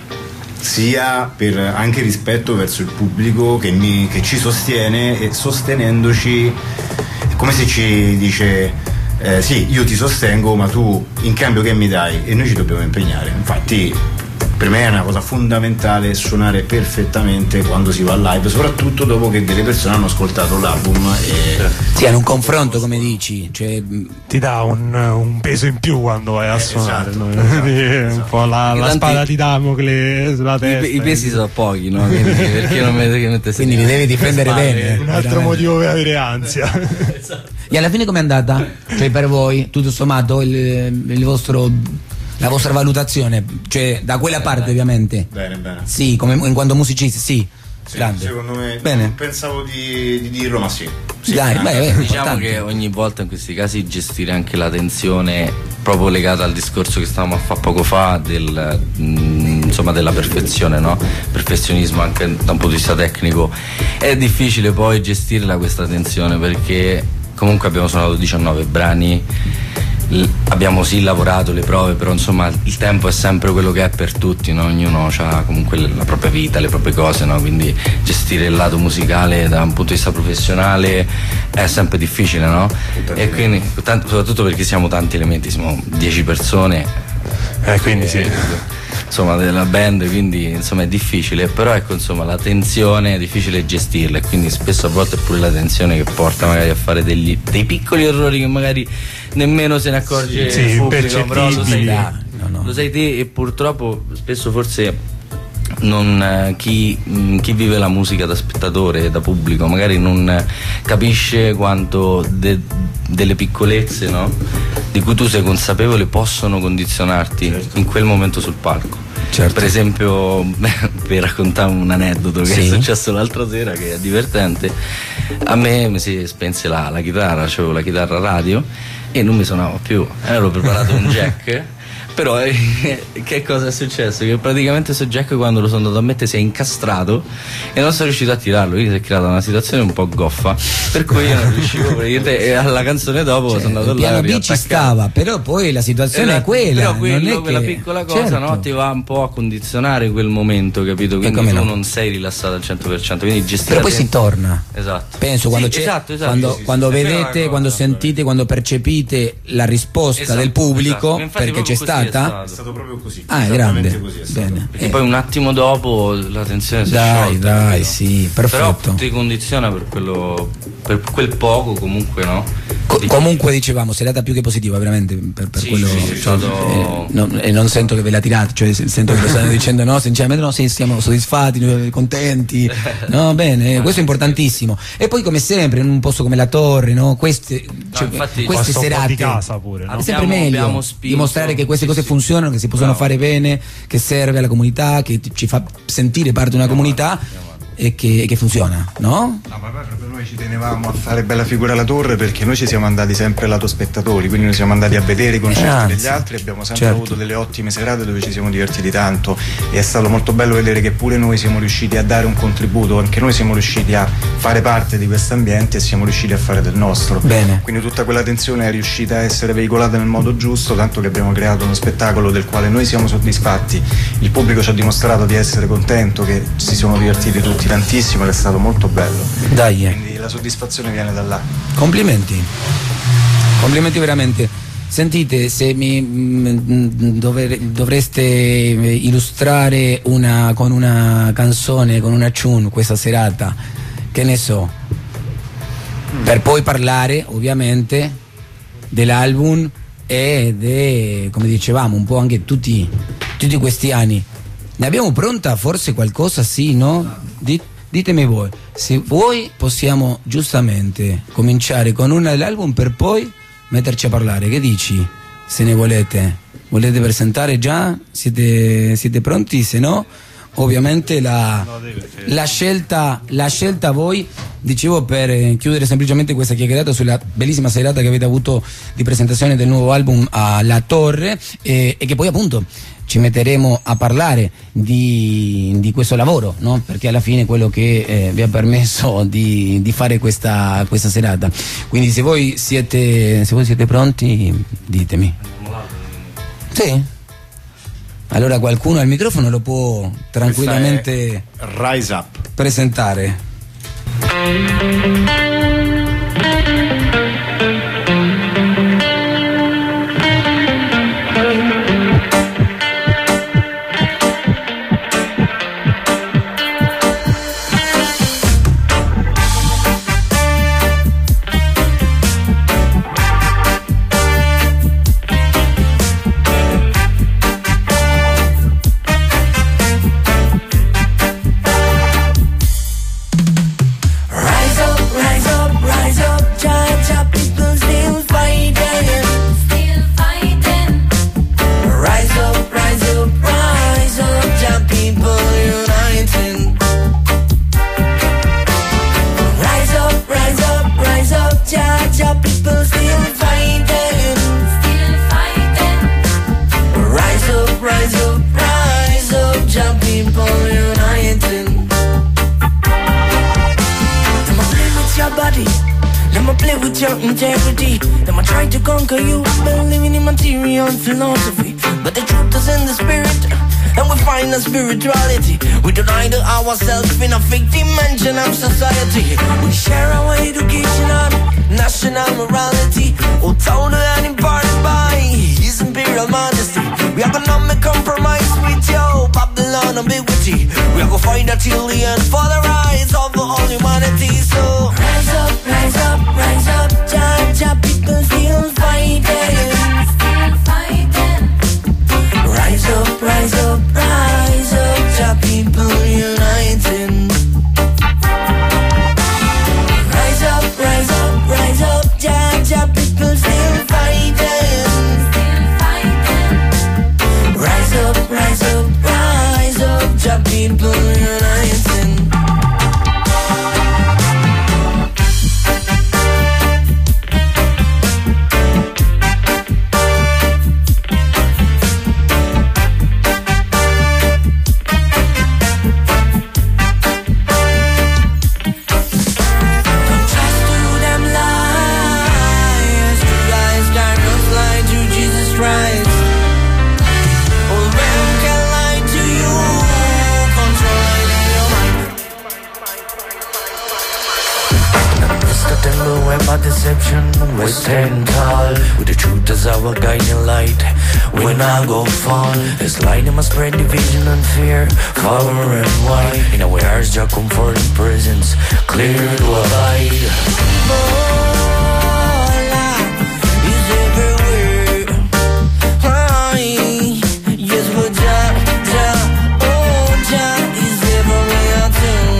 sia per anche rispetto verso il pubblico che, mi, che ci sostiene, e sostenendoci è come se ci dice eh, sì, io ti sostengo, ma tu in cambio che mi dai? E noi ci dobbiamo impegnare. Infatti per me è una cosa fondamentale suonare perfettamente quando si va live, soprattutto dopo che delle persone hanno ascoltato l'album e sì, hanno un confronto, come dici, cioè ti dà un, un peso in più quando vai a suonare, esatto, no? Esatto, esatto. Un po' la, la spada di Damocle sulla testa. I, i pesi sono pochi, no? Quindi, perché non mi quindi li devi difendere bene. Un altro motivo per avere ansia. Esatto. E alla fine com'è andata? Cioè per voi, tutto sommato, il, il vostro la vostra valutazione, cioè da quella parte ovviamente. Bene, bene. Sì, come in quanto musicisti, sì. Sì, Grande. secondo me Bene. non pensavo di, di dirlo, ma sì. Sì, Dai, anche- beh, beh, Diciamo importante. che ogni volta in questi casi gestire anche la tensione proprio legata al discorso che stavamo a fare poco fa del, mh, insomma, della perfezione, no? Perfezionismo anche da un punto di vista tecnico. È difficile poi gestirla questa tensione perché comunque abbiamo suonato diciannove brani, l- abbiamo sì lavorato le prove, però insomma il tempo è sempre quello che è per tutti, no? Ognuno ha comunque la propria vita, le proprie cose, no? Quindi gestire il lato musicale da un punto di vista professionale è sempre difficile, no? E quindi tanto- soprattutto perché siamo tanti elementi, siamo dieci persone, Eh, quindi sì. insomma, della band, quindi insomma è difficile, però ecco, insomma, la tensione è difficile gestirla e quindi spesso a volte è pure la tensione che porta magari a fare degli, dei piccoli errori che magari nemmeno se ne accorge Sì, il pubblico, però lo sai, impercettibili. te, No, no. lo sai te e purtroppo spesso forse non, eh, chi, mh, chi vive la musica da spettatore, da pubblico, magari non eh, capisce quanto de- delle piccolezze, no? Di cui tu sei consapevole possono condizionarti in quel momento sul palco. Certo. Per esempio, per raccontare un aneddoto che Sì. è successo l'altra sera, che è divertente, a me mi si spense la, la chitarra, avevo la chitarra radio e non mi suonava più, ero preparato un jack. Però eh, che cosa è successo? Che praticamente questo jack, quando lo sono andato a mettere, si è incastrato e non sono riuscito a tirarlo, quindi si è creata una situazione un po' goffa, per cui io non riuscivo praticamente, e alla canzone dopo Cioè, sono andato il là piano a B ci riattaccare. stava, però poi la situazione è Esatto, quella. però non quello, è quella che... piccola cosa, Certo. no, ti va un po' a condizionare quel momento, capito? Quindi come tu no. non sei rilassato al cento per cento, quindi gestire. Però poi si torna. Esatto. Penso quando Sì, c'è, esatto, esatto, quando, sì, sì, quando sì, è quella la vedete, cosa, quando sentite, quando percepite la risposta Esatto, del pubblico, esatto. Infatti perché c'è proprio così è stata. stato. È stato proprio così. Ah, è esattamente grande. così è stato. Bene. Perché Eh, poi un attimo dopo la tensione si è Dai, sciolta, dai, capito? sì, Però perfetto. ti condiziona per quello, per quel poco comunque, no? Co- Di- comunque dicevamo, serata più che positiva, veramente, per, per Sì, quello. sì, sì, cioè, è stato- eh, non, e non sento che ve la tirate, cioè se- sento che lo stanno dicendo no, sinceramente no, sì, siamo soddisfatti, eh, contenti. No, bene, questo è importantissimo. E poi come sempre, in un posto come la Torre, no? Queste, cioè, infatti- queste Costa un po' serate di casa pure, no? è sempre Abbiamo- meglio abbiamo spinto. dimostrare che queste Sì, cose sì. funzionano, che si possono Bravo. fare bene, che serve alla comunità, che ti- ci fa sentire parte di una comunità e che, e che funziona, no? No, ma poi proprio noi ci tenevamo a fare bella figura alla Torre perché noi ci siamo andati sempre lato spettatori, quindi noi siamo andati a vedere i concerti Eh, anzi, degli altri, abbiamo sempre certo. avuto delle ottime serate dove ci siamo divertiti tanto e è stato molto bello vedere che pure noi siamo riusciti a dare un contributo, anche noi siamo riusciti a fare parte di questo ambiente e siamo riusciti a fare del nostro. Bene. Quindi tutta quella tensione è riuscita a essere veicolata nel modo giusto, tanto che abbiamo creato uno spettacolo del quale noi siamo soddisfatti, il pubblico ci ha dimostrato di essere contento, che si sono divertiti tutti tantissimo ed è stato molto bello. Dai, eh. Quindi la soddisfazione viene da là. Complimenti, complimenti veramente. Sentite, se mi mm, dover- dovreste illustrare una, con una canzone, con una tune questa serata, che ne so, per poi parlare ovviamente dell'album e de, come dicevamo, un po' anche tutti, tutti questi anni. Ne abbiamo pronta forse qualcosa, sì, no? Di- ditemi voi, se voi possiamo giustamente cominciare con una dell'album per poi metterci a parlare, che dici? Se ne volete? Volete presentare già? Siete, siete pronti? Se no, ovviamente la, la scelta la scelta a voi, dicevo, per eh, chiudere semplicemente questa chiacchierata sulla bellissima serata che avete avuto di presentazione del nuovo album alla Torre, eh, e che poi appunto ci metteremo a parlare di, di questo lavoro, no? Perché alla fine è quello che eh, vi ha permesso di, di fare questa, questa serata. Quindi se voi siete se voi siete pronti, ditemi. Sì? Allora qualcuno al microfono lo può tranquillamente Rise Up. presentare. Rise up, rise reality. Them a play with your integrity. Them a try to conquer you by living in material philosophy. But the truth is in the spirit, and we find the spirituality. We don't hide ourselves in a fake dimension of society. We share our education and national morality, all told and imparted by His Imperial Majesty. We are gonna make compromise with your Babylon ambiguity. We are gonna fight until the end for the rise of all humanity. So rise up, rise up, rise up, Jah, Jah, people still fighting, still fighting. Rise up, rise up, rise up, Jah, people uniting. Rise up, rise up, rise up, Jah, Jah, people still fighting, still fighting. Rise up, rise up, rise up, Jah, people uniting. Deception, we stand tall with the truth as our guiding light. When I go fall, this light must spread division and fear, far and wide. In our hearts, your comfort and presence, clear to abide. Bola is everywhere. Aye, yes, but Jah, Jah, oh Jah is everywhere too.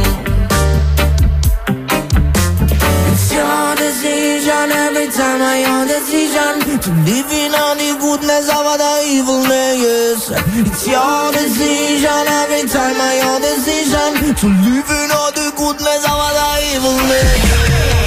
It's your decision every time I own decision to live in all the goodness of the evilness. It's your decision every time I own decision to live in all the goodness of the evilness.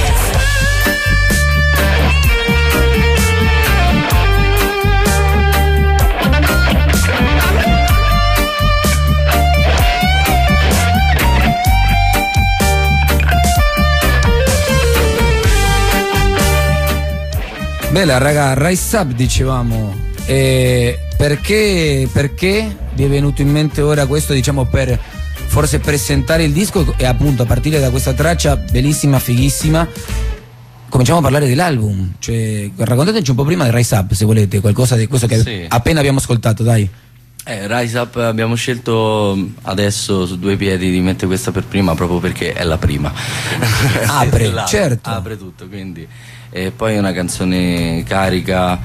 Bella raga, Rise Up dicevamo, e perché, perché vi è venuto in mente ora questo, diciamo, per forse presentare il disco e appunto a partire da questa traccia bellissima, fighissima, cominciamo a parlare dell'album, cioè raccontateci un po' prima di Rise Up se volete, qualcosa di questo che sì. appena abbiamo ascoltato, dai. Eh, Rise Up abbiamo scelto adesso su due piedi di mettere questa per prima proprio perché è la prima. Apre, certo. Apre tutto, quindi. E poi è una canzone carica,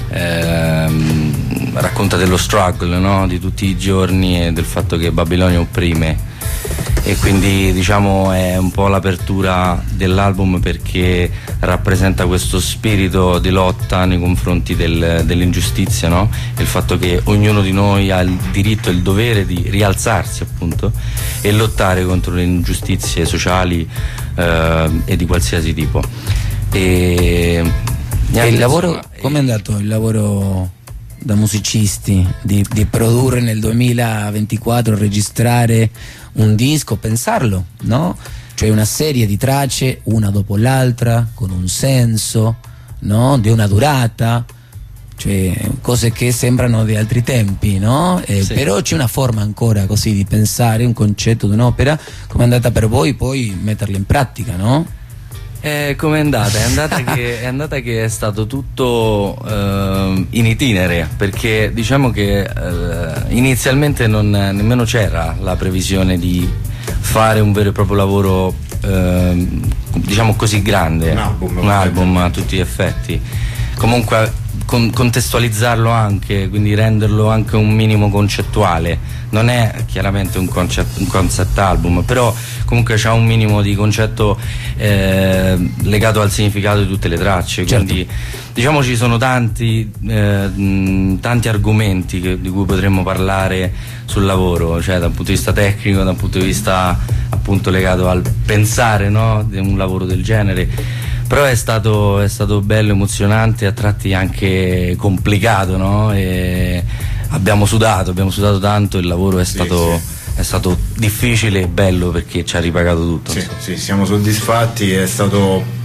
ehm, racconta dello struggle, no? Di tutti i giorni e del fatto che Babilonia opprime, e quindi diciamo è un po' l'apertura dell'album perché rappresenta questo spirito di lotta nei confronti del, dell'ingiustizia, no? E il fatto che ognuno di noi ha il diritto e il dovere di rialzarsi appunto e lottare contro le ingiustizie sociali eh, e di qualsiasi tipo. E, e il lavoro, come è andato il lavoro da musicisti di, di produrre nel duemilaventiquattro, registrare un disco, pensarlo, no? Cioè una serie di tracce una dopo l'altra con un senso, no? Di una durata, cioè cose che sembrano di altri tempi, no? Eh, sì. Però c'è una forma ancora così di pensare un concetto di un'opera. Come è andata per voi poi metterla in pratica, no? Eh, come è andata? È andata che è, andata che è stato tutto eh, in itinere, perché diciamo che eh, inizialmente non, nemmeno c'era la previsione di fare un vero e proprio lavoro eh, diciamo così grande, un album, un album a tutti gli effetti. Comunque con, contestualizzarlo anche, quindi renderlo anche un minimo concettuale. Non è chiaramente un concept, un concept album, però comunque c'ha un minimo di concetto eh, legato al significato di tutte le tracce. Certo. Quindi diciamo ci sono tanti, eh, mh, tanti argomenti che, di cui potremmo parlare sul lavoro, cioè dal punto di vista tecnico, dal punto di vista appunto legato al pensare, no, di un lavoro del genere. Però è stato, è stato bello, emozionante, a tratti anche complicato, no? E abbiamo sudato, abbiamo sudato tanto, il lavoro è stato, sì, sì. È stato difficile e bello perché ci ha ripagato tutto. Sì, sì, siamo soddisfatti, è stato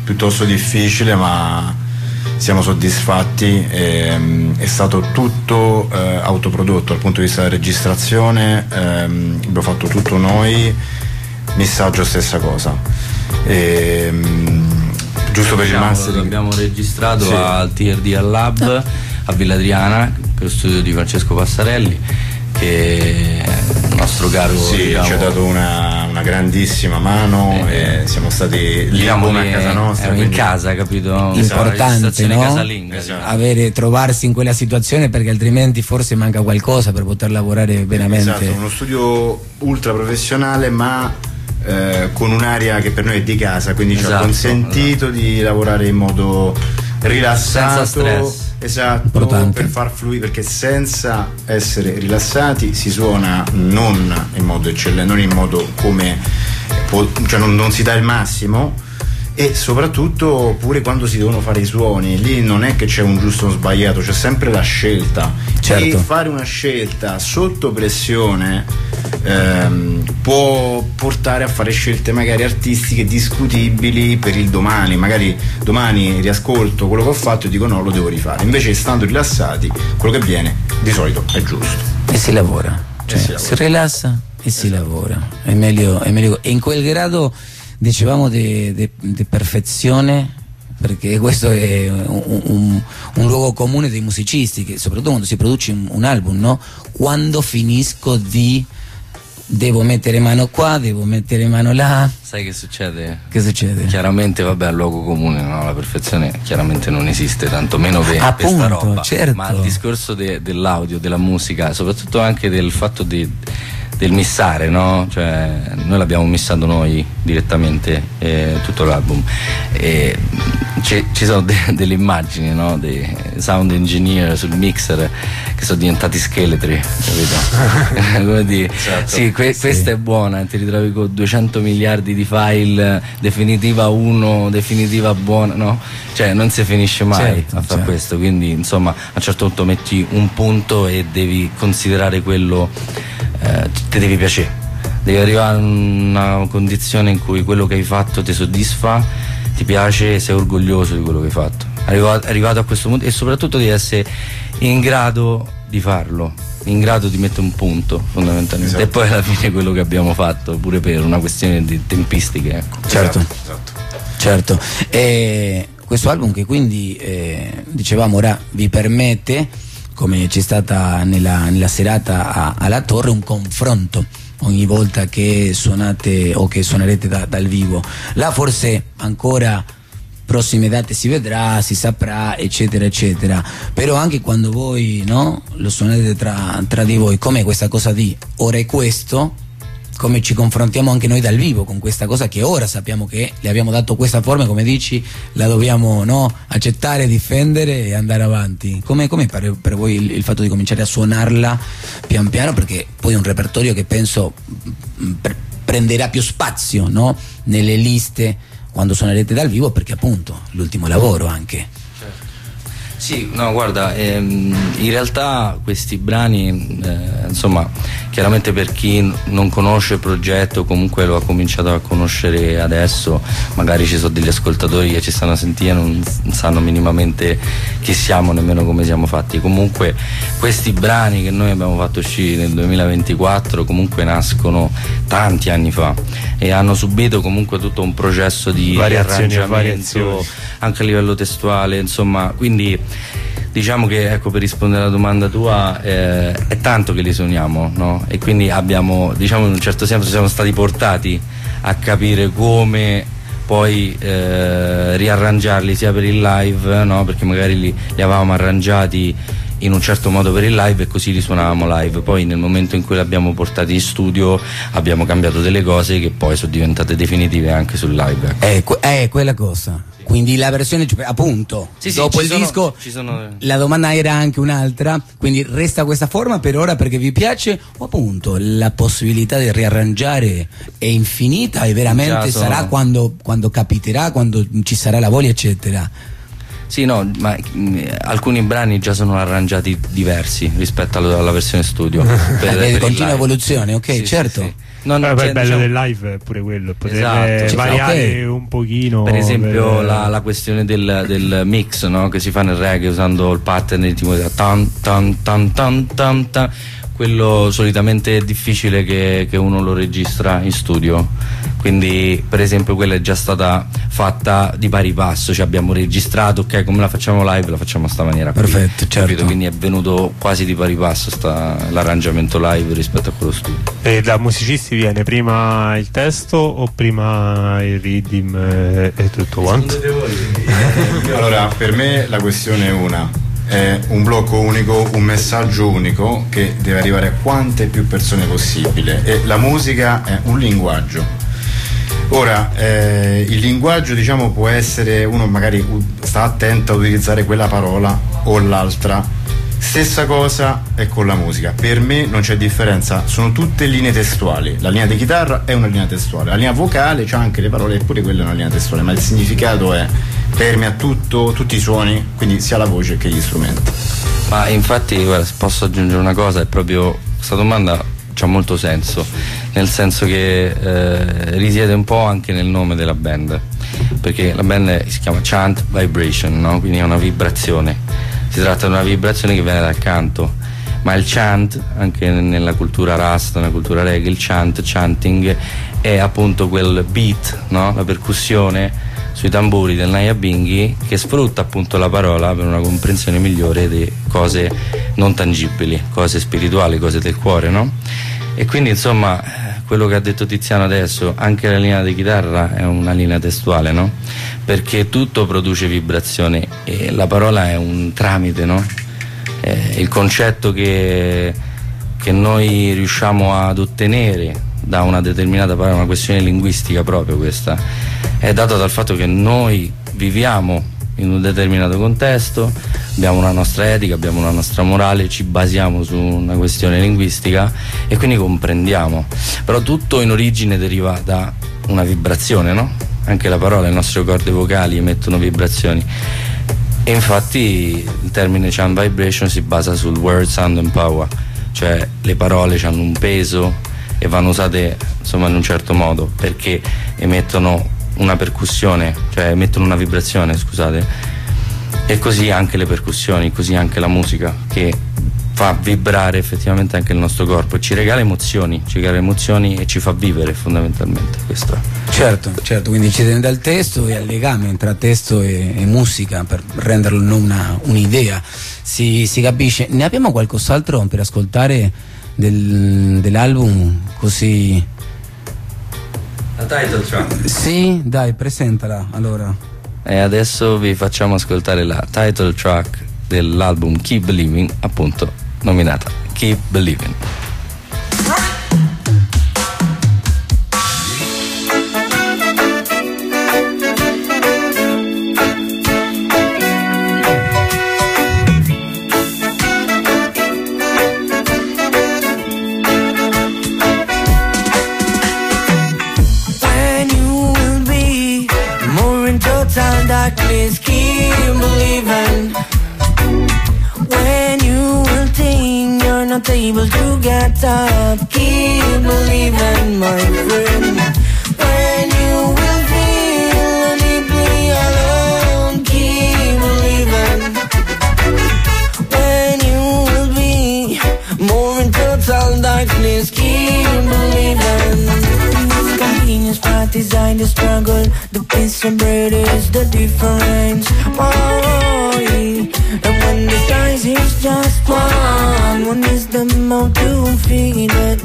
piuttosto difficile, ma siamo soddisfatti. E, è stato tutto eh, autoprodotto dal punto di vista della registrazione, ehm, abbiamo fatto tutto noi, missaggio stessa cosa. E, giusto per diciamo, il mastering abbiamo registrato sì. al T R D al Lab a Villa Adriana, per lo studio di Francesco Passarelli, che è il nostro caro, sì, diciamo, ci ha dato una, una grandissima mano, eh, e siamo stati lì diciamo come a casa nostra, in quindi... casa, capito? Importante, no? Casalinga, esatto. Avere, trovarsi in quella situazione, perché altrimenti forse manca qualcosa per poter lavorare veramente. Esatto, uno studio ultra professionale, ma eh, con un'area che per noi è di casa, quindi ci ha Esatto, consentito esatto. di lavorare in modo rilassato, senza stress. esatto, Importante. per far fluire, perché senza essere rilassati si suona non in modo eccellente, non in modo come cioè non, non si dà il massimo. E soprattutto pure quando si devono fare i suoni, lì non è che c'è un giusto o un sbagliato, c'è sempre la scelta. Certo. E fare una scelta sotto pressione ehm, può portare a fare scelte magari artistiche discutibili per il domani. Magari domani riascolto quello che ho fatto e dico no, lo devo rifare. Invece stando rilassati, quello che viene di solito è giusto. E si lavora, cioè, si si, lavora. rilassa e si Esatto. lavora. È meglio, è meglio. E in quel grado dicevamo di perfezione, perché questo è un, un, un luogo comune dei musicisti, che soprattutto quando si produce un, un album, no? Quando finisco di devo mettere mano qua, devo mettere mano là. Sai che succede? Che succede? Chiaramente, vabbè, al luogo comune, no? La perfezione chiaramente non esiste, tanto meno per questa Appunto, roba. certo. Ma il discorso de, dell'audio, della musica, soprattutto anche del fatto di, del missare, no? Cioè, noi l'abbiamo missato noi direttamente, eh, tutto l'album. E ci, ci sono de, delle immagini, no? Dei sound engineer sul mixer che sono diventati scheletri, capito? Come dire, Esatto. sì, que, Sì. questa è buona, ti ritrovi con duecento miliardi di file, definitiva uno, definitiva buona, no? Cioè non si finisce mai Certo, a fare certo. questo, quindi insomma a un certo punto metti un punto e devi considerare quello, eh, ti devi piacere, devi arrivare a una condizione in cui quello che hai fatto ti soddisfa, ti piace e sei orgoglioso di quello che hai fatto. Arrivato, arrivato a questo punto, e soprattutto devi essere in grado di farlo, in grado di mettere un punto fondamentalmente. Esatto. E poi alla fine quello che abbiamo fatto, pure per una questione di tempistiche, ecco. Certo, Esatto, esatto. certo. E questo album che quindi eh, dicevamo ora vi permette, come c'è stata nella, nella serata a, alla Torre, un confronto ogni volta che suonate o che suonerete da, dal vivo. Là forse ancora prossime date si vedrà, si saprà, eccetera eccetera, però anche quando voi, no, lo suonate tra, tra di voi, come questa cosa di ora è questo, come ci confrontiamo anche noi dal vivo con questa cosa che ora sappiamo che le abbiamo dato questa forma, come dici, la dobbiamo, no, accettare, difendere e andare avanti. Come, come per, per voi il, il fatto di cominciare a suonarla pian piano, perché poi è un repertorio che penso mh, pre- prenderà più spazio, no, nelle liste quando suonerete dal vivo, perché appunto l'ultimo lavoro anche. Sì, no, guarda, ehm, in realtà questi brani, eh, insomma, chiaramente per chi non conosce il progetto, comunque lo ha cominciato a conoscere adesso, magari ci sono degli ascoltatori che ci stanno a sentire e non sanno minimamente chi siamo, nemmeno come siamo fatti. Comunque questi brani che noi abbiamo fatto uscire nel duemilaventiquattro comunque nascono tanti anni fa e hanno subito comunque tutto un processo di Variazioni e riarrangiamento variazioni. anche a livello testuale, insomma, quindi diciamo che, ecco, per rispondere alla domanda tua, eh, è tanto che li suoniamo, no? E quindi abbiamo, diciamo, in un certo senso siamo stati portati a capire come poi eh, riarrangiarli sia per il live, no? Perché magari li, li avevamo arrangiati in un certo modo per il live e così li suonavamo live. Poi nel momento in cui li abbiamo portati in studio abbiamo cambiato delle cose che poi sono diventate definitive anche sul live, ecco. È, que- è quella cosa. Quindi la versione, appunto, Sì, sì, dopo ci il sono- disco, ci sono- la domanda era anche un'altra, quindi resta questa forma per ora perché vi piace, o appunto la possibilità di riarrangiare è infinita e veramente Già sono- sarà quando, quando capiterà, quando ci sarà la voglia, eccetera. Sì, no, ma mh, alcuni brani già sono arrangiati diversi rispetto alla, alla versione studio. Per, È per il continua live. evoluzione, ok, Sì, sì, certo. sì. Non, eh, beh, cioè, il bello diciamo... del live è pure quello, poter esatto, variare okay. un pochino. Per esempio per... la, la questione del, del mix, no? Che si fa nel reggae usando il pattern tipo tan tan tan tan tan tan. Quello solitamente è difficile che, che uno lo registra in studio, quindi per esempio quella è già stata fatta di pari passo, cioè abbiamo registrato, ok, come la facciamo live la facciamo a sta maniera. Perfetto, qui, certo. Quindi è venuto quasi di pari passo sta, l'arrangiamento live rispetto a quello studio. E da musicisti viene prima il testo o prima il rhythm e, e tutto quanto? Allora, per me la questione è una: è un blocco unico, un messaggio unico che deve arrivare a quante più persone possibile, e la musica è un linguaggio. Ora, eh, il linguaggio, diciamo, può essere, uno magari sta attento a utilizzare quella parola o l'altra. Stessa cosa è con la musica, per me non c'è differenza, sono tutte linee testuali. La linea di chitarra è una linea testuale, la linea vocale c'ha anche le parole, eppure quella è una linea testuale, ma il significato è permea tutto, tutti i suoni, quindi sia la voce che gli strumenti. Ma infatti, guarda, se posso aggiungere una cosa, è proprio questa domanda c'ha molto senso, nel senso che eh, risiede un po' anche nel nome della band, perché la band si chiama Chant Vibration, no? Quindi è una vibrazione. Si tratta di una vibrazione che viene dal canto, ma il chant, anche nella cultura rasta, nella cultura reggae, il chant, chanting, è appunto quel beat, no? La percussione sui tamburi del Nyabinghi che sfrutta appunto la parola per una comprensione migliore di cose non tangibili, cose spirituali, cose del cuore, no? E quindi insomma quello che ha detto Tiziano adesso, anche la linea di chitarra è una linea testuale, no? Perché tutto produce vibrazione e la parola è un tramite, no? Eh, il concetto che, che noi riusciamo ad ottenere da una determinata parola, una questione linguistica proprio questa, è dato dal fatto che noi viviamo in un determinato contesto, abbiamo una nostra etica, abbiamo una nostra morale, ci basiamo su una questione linguistica e quindi comprendiamo. Però tutto in origine deriva da una vibrazione, no? Anche la parola, le nostre corde vocali emettono vibrazioni. E infatti il termine chant vibration si basa sul word, sound and power, cioè le parole hanno un peso e vanno usate insomma in un certo modo perché emettono una percussione, cioè emettono una vibrazione, scusate, e così anche le percussioni, così anche la musica che fa vibrare effettivamente anche il nostro corpo, ci regala emozioni, ci regala emozioni e ci fa vivere fondamentalmente questo. Certo, certo, quindi ci tiene dal testo e al legame tra testo e, e musica per renderlo non una, un'idea, si, si capisce. Ne abbiamo qualcos'altro per ascoltare del, dell'album così? La title track. Sì, dai, presentala allora. E adesso vi facciamo ascoltare la title track dell'album Keep Believing, appunto nominata Keep Believing. Darkness, keep believing. When you will think you're not able to get up, keep believing, my friend. When you will feel deeply alone, keep believing. When you will be more in total darkness, keep believing. Continuous path designed to struggle. The peace and bread is the difference. Oh, and when the size is just one, one is the mouth to feed it.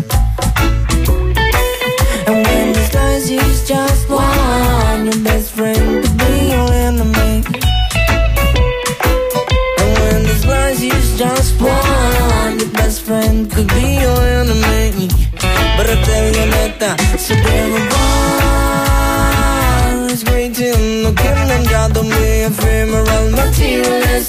And when the size is just one, your best friend could be your enemy. And when the size is just one, your best friend could be your enemy. But I tell you that so there are bars waiting, looking and God don't be ephemeral materialist.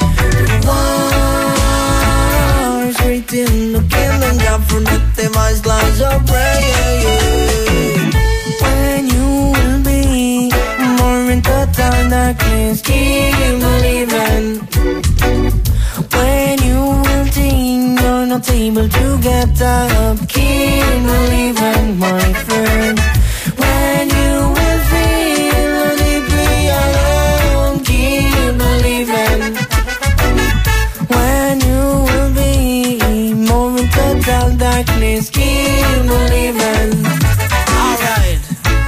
Bars waiting, looking and God for the device lines of prayer. When you will be more in total darkness, keep believing. When you will think you're not not able to get up. Keep believing, my friend. When you will feel deeply alone, keep believing. When you will be more in total darkness, keep believing. Alright.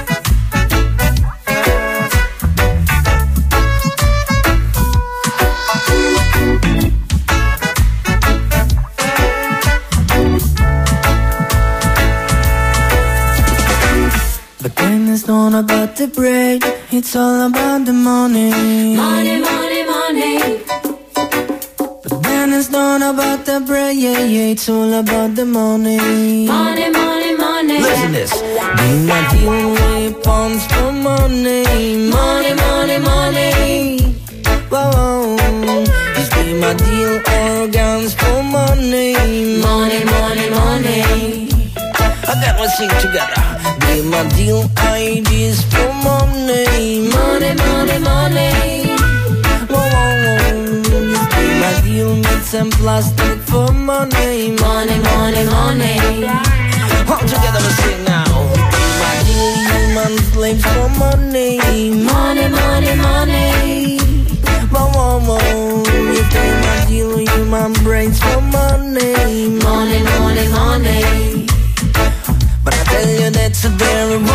But then it's not about the bread, it's all about the money. Money, money, money. But then it's not about the bread, yeah, yeah, it's all about the money. Money, money, money. Listen this. Do not deal with pawns for money. Money, money, money. Whoa, just be my deal organs for money. Money, money, money. I got my sing together. Be my deal ideas for money. Money, money, money. Whoa, whoa, just be my deal meats and plastic for money. Money, money, money. All together we sing now. Be my deal human slaves for money. Money, money, money. Whoa, whoa, whoa. You be my deal human brains for money. Money, money, money. But I tell you that's a very wise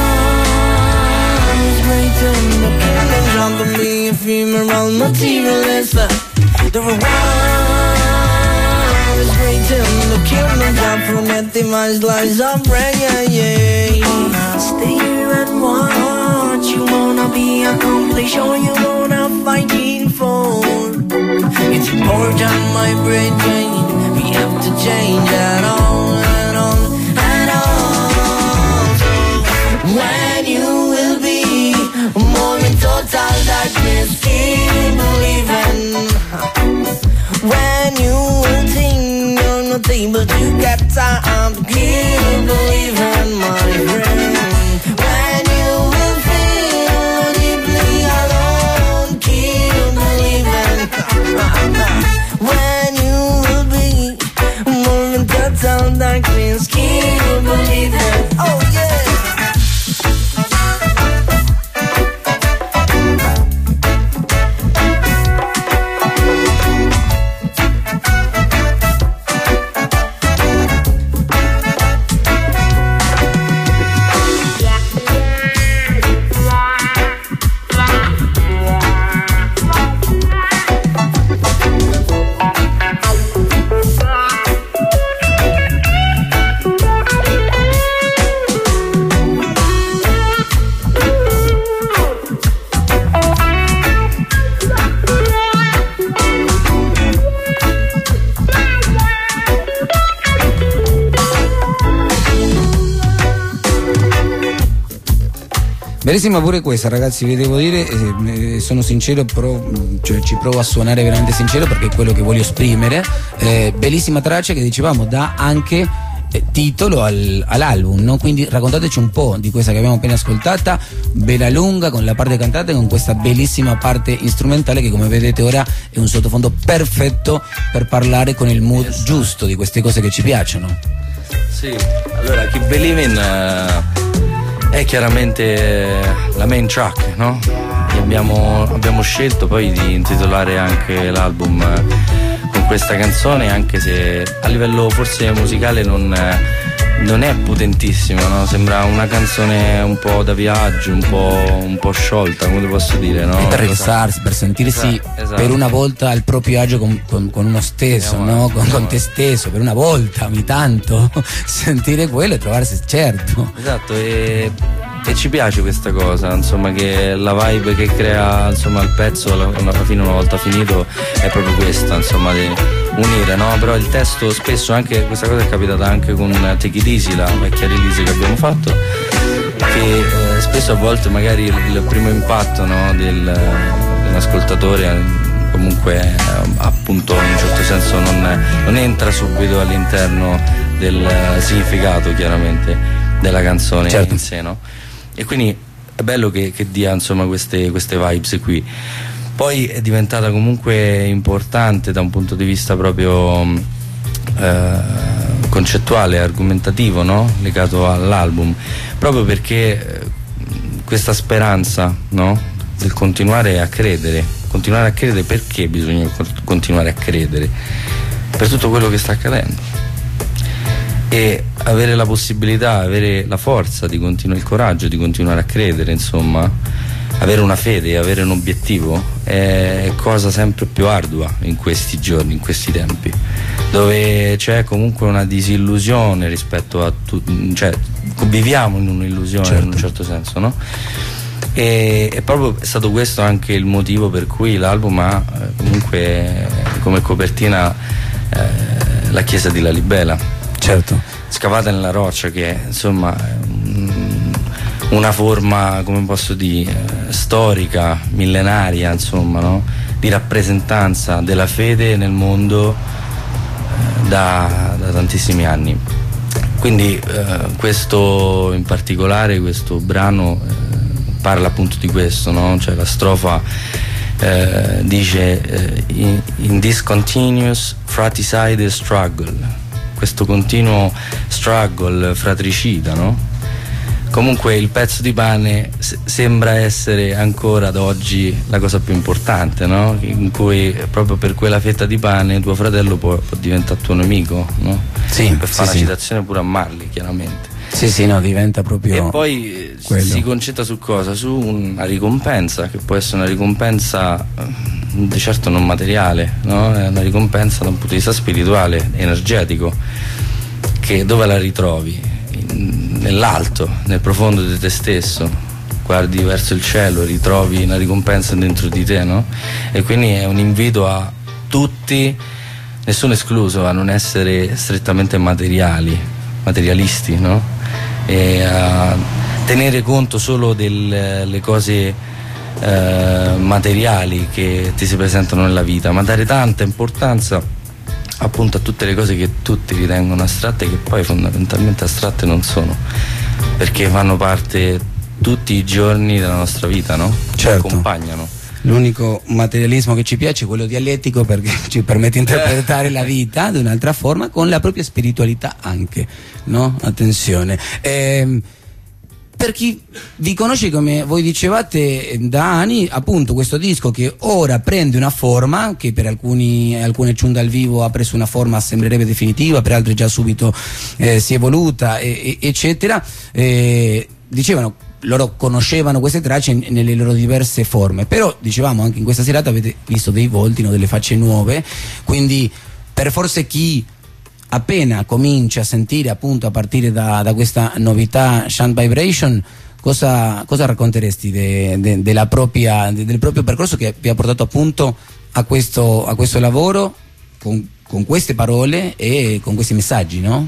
way to look at the job to be ephemeral materialist. The wise way to look at the job from that device lies of brain, yeah, yeah. Stay here and watch. You wanna be accomplished or you wanna fighting for. It's important, my brain change. We have to change at all and all. When you will be more in total darkness, keep believing. When you will think you're not able to get up, keep believing, my friend. When you will feel deeply alone, keep believing. When you will be more in total darkness, keep believing. Oh yeah. Bellissima pure questa, ragazzi, vi devo dire, eh, sono sincero, però, cioè, ci provo a suonare veramente sincero perché è quello che voglio esprimere. Eh, bellissima traccia che dicevamo dà anche eh, titolo al, all'album, no? Quindi raccontateci un po' di questa che abbiamo appena ascoltata, bella lunga con la parte cantata e con questa bellissima parte strumentale che come vedete ora è un sottofondo perfetto per parlare con il mood giusto di queste cose che ci piacciono. Sì, allora Keep Believing uh... è chiaramente la main track, no? E abbiamo, abbiamo scelto poi di intitolare anche l'album con questa canzone, anche se a livello forse musicale non, non è potentissimo, no? Sembra una canzone un po' da viaggio, un po', un po' sciolta, come posso dire, no? E per rilassarsi, per sentirsi esatto, esatto. per una volta al proprio agio con, con, con uno stesso, andiamo, no? Con, con te stesso, per una volta ogni tanto sentire quello e trovarsi, certo. Esatto, e, e ci piace questa cosa, insomma, che la vibe che crea, insomma, il pezzo alla, alla fine, una volta finito, è proprio questa, insomma, di unire, no? Però il testo spesso, anche questa cosa è capitata anche con Take It Easy, la vecchia release che abbiamo fatto, che eh, spesso a volte magari il, il primo impatto, no, del, dell'ascoltatore comunque eh, appunto in un certo senso non, non entra subito all'interno del eh, significato chiaramente della canzone, certo, in sé, no? E quindi è bello che, che dia, insomma, queste, queste vibes qui. Poi è diventata comunque importante da un punto di vista proprio eh, concettuale, argomentativo, no? Legato all'album, proprio perché eh, questa speranza, no? Del continuare a credere, continuare a credere. Perché bisogna continuare a credere? Per tutto quello che sta accadendo, e avere la possibilità, avere la forza di continuare, il coraggio di continuare a credere, insomma, avere una fede, avere un obiettivo è cosa sempre più ardua in questi giorni, in questi tempi, dove c'è comunque una disillusione rispetto a tutto, cioè viviamo in un'illusione, certo, in un certo senso, no? E, e proprio è stato questo anche il motivo per cui l'album ha eh, comunque come copertina eh, la chiesa di Lalibela, certo, scavata nella roccia, che è insomma una forma, come posso dire, storica, millenaria, insomma, no? Di rappresentanza della fede nel mondo eh, da, da tantissimi anni. Quindi eh, questo in particolare, questo brano eh, parla appunto di questo, no? Cioè la strofa eh, dice eh, in, in this continuous fratricide struggle, questo continuo struggle fratricida, no? Comunque il pezzo di pane se- sembra essere ancora ad oggi la cosa più importante, no? In cui proprio per quella fetta di pane tuo fratello può, può diventare tuo nemico, no? Sì, per sì, fare sì. una citazione pure a Marley, chiaramente. Sì, sì, no, diventa proprio. E poi quello. Si concentra su cosa? Su una ricompensa, che può essere una ricompensa di certo non materiale, no? È una ricompensa da un punto di vista spirituale, energetico, che dove la ritrovi? In, nell'alto, nel profondo di te stesso. Guardi verso il cielo e ritrovi una ricompensa dentro di te, no? E quindi è un invito a tutti, nessuno escluso, a non essere strettamente materiali, materialisti, no? E a tenere conto solo delle cose eh, materiali che ti si presentano nella vita, ma dare tanta importanza appunto a tutte le cose che tutti ritengono astratte, che poi fondamentalmente astratte non sono, perché fanno parte tutti i giorni della nostra vita, no? Certo. Ci accompagnano. L'unico materialismo che ci piace è quello dialettico, perché ci permette di interpretare la vita di un'altra forma con la propria spiritualità anche, no? Attenzione. Ehm, per chi vi conosce, come voi dicevate, da anni, appunto questo disco che ora prende una forma che per alcuni alcune ciun dal vivo ha preso una forma sembrerebbe definitiva, per altri già subito eh, si è evoluta e, e, eccetera, eh, dicevano loro conoscevano queste tracce nelle loro diverse forme, però dicevamo anche in questa serata avete visto dei volti, no? Delle facce nuove, quindi per forse chi appena comincia a sentire appunto a partire da, da questa novità Shant Vibration, cosa, cosa racconteresti de, de, della propria, de, del proprio percorso che vi ha portato appunto a questo, a questo lavoro con, con queste parole e con questi messaggi, no?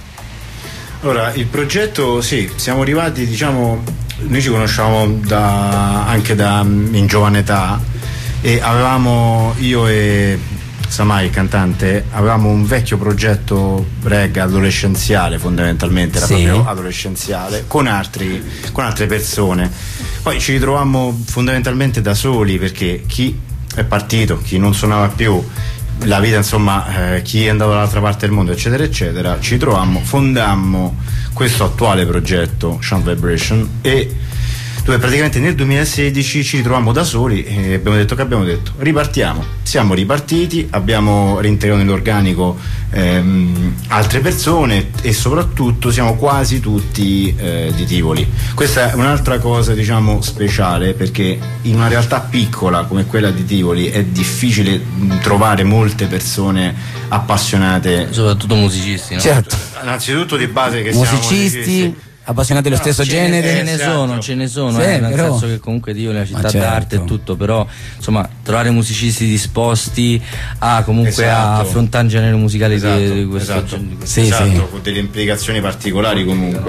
Allora, il progetto, sì, siamo arrivati, diciamo, noi ci conosciamo da, anche da in giovane età, e avevamo, io e Samai, il cantante, avevamo un vecchio progetto reggae adolescenziale, fondamentalmente era sì. proprio adolescenziale, con altri, con altre persone. Poi ci ritrovammo fondamentalmente da soli, perché chi è partito, chi non suonava più, la vita, insomma, eh, chi è andato dall'altra parte del mondo, eccetera eccetera, ci trovammo, fondammo questo attuale progetto Shant Vibration, e dove praticamente nel duemilasedici ci ritrovammo da soli e abbiamo detto che abbiamo detto ripartiamo, siamo ripartiti, abbiamo reintegrato nell'organico ehm, altre persone e soprattutto siamo quasi tutti eh, di Tivoli. Questa è un'altra cosa, diciamo, speciale, perché in una realtà piccola come quella di Tivoli è difficile mh, trovare molte persone appassionate, soprattutto musicisti, no? Certo. Innanzitutto di base che musicisti, siamo musicisti, appassionati dello no, stesso ce genere, Ce ne esatto. sono, ce ne sono, Sì, eh, nel però... senso che comunque Dio è una città Ma certo. d'arte e tutto, però insomma trovare musicisti disposti a comunque Esatto. a affrontare un genere musicale esatto, di, di questo esatto. genere. Sì, esatto, sì. con delle implicazioni particolari comunque.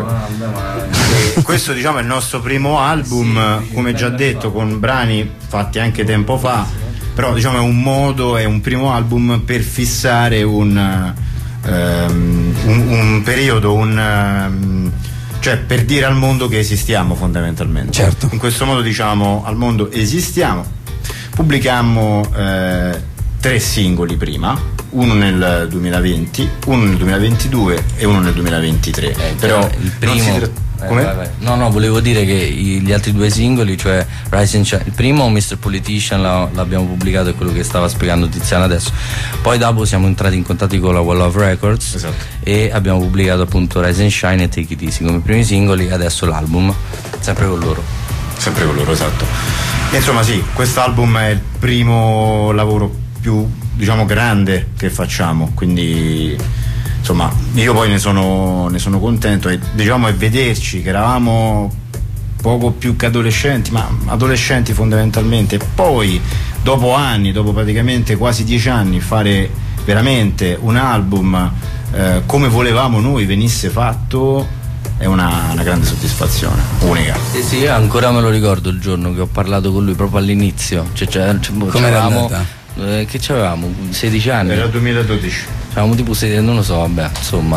E questo, diciamo, è il nostro primo album, come già detto, con brani fatti anche tempo fa, però diciamo è un modo, è un primo album per fissare un, um, un, un periodo, un um, cioè per dire al mondo che esistiamo, fondamentalmente. Certo. In questo modo diciamo al mondo esistiamo. Pubblicammo eh, tre singoli prima, uno nel duemilaventi, uno nel duemilaventidue e uno nel duemilaventitré. Eh, Però il primo si... Eh, vai, vai. No, no, volevo dire che i, gli altri due singoli, cioe Rise and Shine, il primo, mister Politician, la, l'abbiamo pubblicato, è quello che stava spiegando Tiziana adesso. Poi dopo siamo entrati in contatto con la Wall of Records, esatto, e abbiamo pubblicato appunto Rise and Shine e Take It Easy come primi singoli, adesso l'album, sempre con loro. Sempre con loro, esatto. E insomma sì, quest'album è il primo lavoro più, diciamo, grande che facciamo, quindi insomma io poi ne sono, ne sono contento, e diciamo è vederci che eravamo poco più che adolescenti, ma adolescenti fondamentalmente, e poi dopo anni, dopo praticamente quasi dieci anni, fare veramente un album eh, come volevamo noi venisse fatto è una, una grande soddisfazione, unica. Eh sì, io ancora me lo ricordo il giorno che ho parlato con lui proprio all'inizio, cioè, cioè, cioè, come era andata? Eh, che c'avevamo? sedici anni? Era il duemiladodici. Avevamo tipo sedici, non lo so, vabbè, insomma,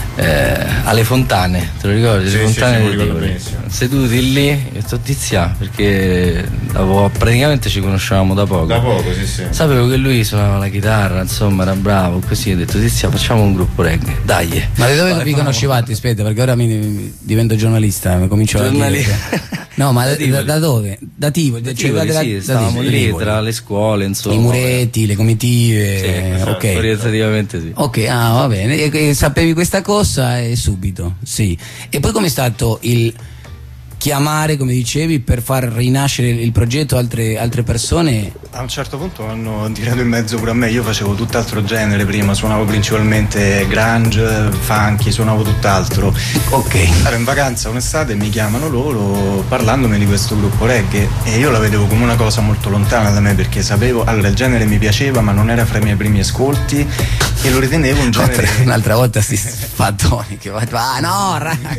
eh, alle fontane, te lo ricordi? Sì, le sì, fontane sì, di Tivoli, seduti lì, e ho detto Tizia, perché avevo, praticamente ci conoscevamo da poco. Da poco, sì, sì. Sapevo che lui suonava la chitarra, insomma, era bravo, così ho detto Tizia, facciamo un gruppo reggae, dai. Ma da dove Vai, vi conoscevate? Aspetta, perché ora mi divento giornalista, mi comincio a dire. No, ma da, da, da dove? Da Tivoli, da cioè, Tivoli, da, sì, da, stavamo da lì tra le scuole, insomma. I muretti, le comitive, sì, esatto, ok. Orientativamente sì. Ok, ah, va bene, e, e sapevi questa cosa e subito, sì. E poi com'è stato il chiamare, come dicevi, per far rinascere il progetto altre, altre persone? A un certo punto hanno tirato in mezzo pure a me, io facevo tutt'altro genere prima, suonavo principalmente grunge, funky, suonavo tutt'altro. Ok. Ero in vacanza un'estate e mi chiamano loro parlandomi di questo gruppo reggae, e io la vedevo come una cosa molto lontana da me, perché sapevo, allora il genere mi piaceva ma non era fra i miei primi ascolti e lo ritenevo un genere. Un'altra volta si fa Tony che va, ah no raga,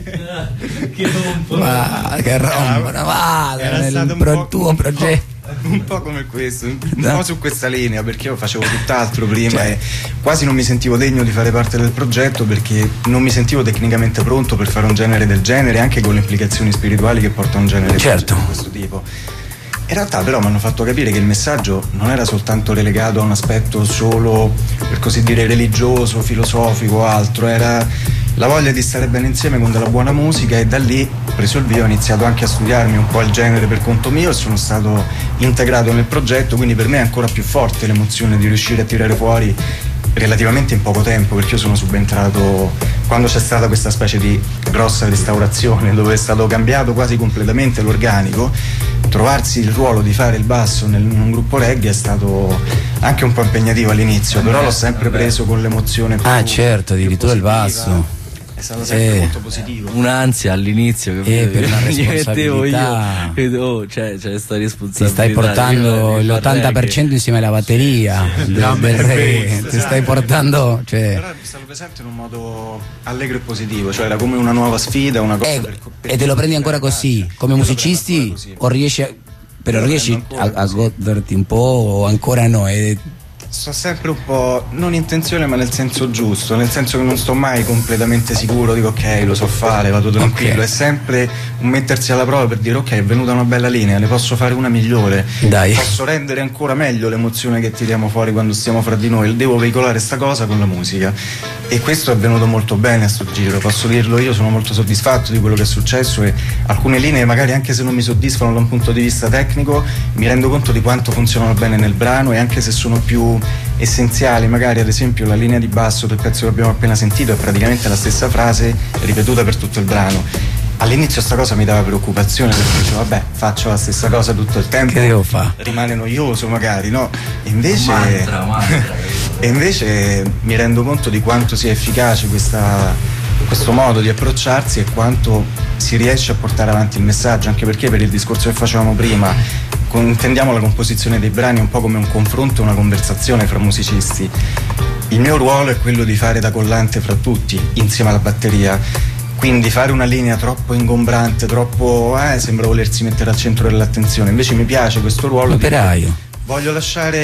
che rompono, ma che rompono, va nel pro, tuo progetto. Un po' come questo, un po' su questa linea, perché io facevo tutt'altro prima, cioè, e quasi non mi sentivo degno di fare parte del progetto, perché non mi sentivo tecnicamente pronto per fare un genere del genere, anche con le implicazioni spirituali che porta un genere certo. di questo tipo. In realtà però mi hanno fatto capire che il messaggio non era soltanto relegato a un aspetto solo, per così dire, religioso, filosofico o altro, era la voglia di stare bene insieme con della buona musica, e da lì, preso il via, ho iniziato anche a studiarmi un po' il genere per conto mio e sono stato integrato nel progetto, quindi per me è ancora più forte l'emozione di riuscire a tirare fuori relativamente in poco tempo, perché io sono subentrato quando c'è stata questa specie di grossa restaurazione dove è stato cambiato quasi completamente l'organico. Trovarsi il ruolo di fare il basso nel, in un gruppo reggae è stato anche un po' impegnativo all'inizio, però l'ho sempre preso con l'emozione più, ah certo, addirittura il basso è stato sempre eh, molto positivo. Un'ansia all'inizio, capito? Eh, per una responsabilità. Io, oh, c'è, c'è sta responsabilità. Ti stai portando l'ottanta per cento insieme alla batteria sì, del, del reggae, ti stai portando, cioè. Però è stato presente in un modo allegro e positivo, cioè era come una nuova sfida, una cosa eh, per, per e te lo prendi ancora così come musicisti o riesci a, però riesci a, a goderti un po' o ancora no? E sto sempre un po', non in tensione ma nel senso giusto, nel senso che non sto mai completamente sicuro, dico ok lo so fare, vado tranquillo, okay. È sempre un mettersi alla prova per dire ok è venuta una bella linea, ne posso fare una migliore, dai. Posso rendere ancora meglio l'emozione che tiriamo fuori quando stiamo fra di noi, devo veicolare sta cosa con la musica, e questo è venuto molto bene a sto giro, posso dirlo io, sono molto soddisfatto di quello che è successo, e alcune linee magari anche se non mi soddisfano da un punto di vista tecnico mi rendo conto di quanto funzionano bene nel brano, e anche se sono più essenziali, magari ad esempio la linea di basso del pezzo che abbiamo appena sentito è praticamente la stessa frase ripetuta per tutto il brano. All'inizio sta cosa mi dava preoccupazione, perché dicevo vabbè faccio la stessa cosa tutto il tempo, che devo fare? Rimane noioso magari, no? E invece, mantra, mantra. E invece mi rendo conto di quanto sia efficace questa, questo modo di approcciarsi, e quanto si riesce a portare avanti il messaggio, anche perché per il discorso che facevamo prima intendiamo la composizione dei brani un po' come un confronto, una conversazione fra musicisti. Il mio ruolo è quello di fare da collante fra tutti insieme alla batteria, quindi fare una linea troppo ingombrante, troppo eh, sembra volersi mettere al centro dell'attenzione, invece mi piace questo ruolo operaio. Di, voglio lasciare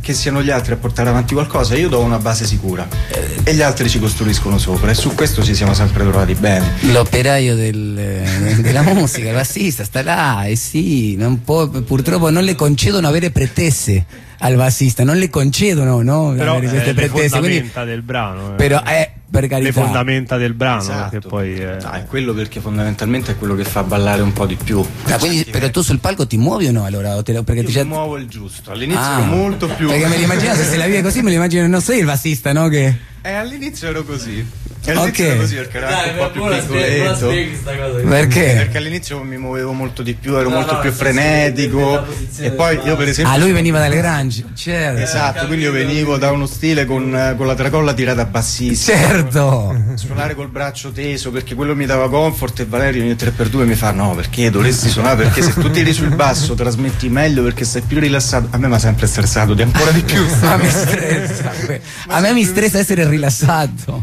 che siano gli altri a portare avanti qualcosa, io do una base sicura e gli altri ci costruiscono sopra, e su questo ci siamo sempre trovati bene. L'operaio del, della musica, il bassista sta là e sì, non può, purtroppo non le concedono avere pretese al bassista, non le concedono, no? Però avere queste eh, le pretese, fondamenta quindi, del brano, eh. però è per carità, le fondamenta del brano, esatto. Che poi eh... no, è quello, perché fondamentalmente è quello che fa ballare un po' di più. Ah, quindi, però tu sul palco ti muovi o no? Allora, o te lo, perché io ti mi già... muovo il giusto, all'inizio Ah, ero molto più, perché me lo immagino, se la vive così me lo immagino, non sei il bassista, no? Che eh, all'inizio ero così. Ok. All'inizio ero così perché ero anche un po' più piccoletto. Perché? Perché all'inizio mi muovevo molto di più, ero No, molto no, più sì, frenetico, sì, e poi io per esempio Ah, lui veniva dal Grange, certo. esatto, quindi io venivo da uno stile con, con la tracolla tirata bassissima, Certo. suonare col braccio teso perché quello mi dava comfort, e Valerio ogni tre per due mi fa no, perché dovresti suonare, perché se tu tiri sul basso trasmetti meglio perché sei più rilassato. A me mi ha sempre stressato di ancora di più. A me stressa, a me mi stressa essere rilassato.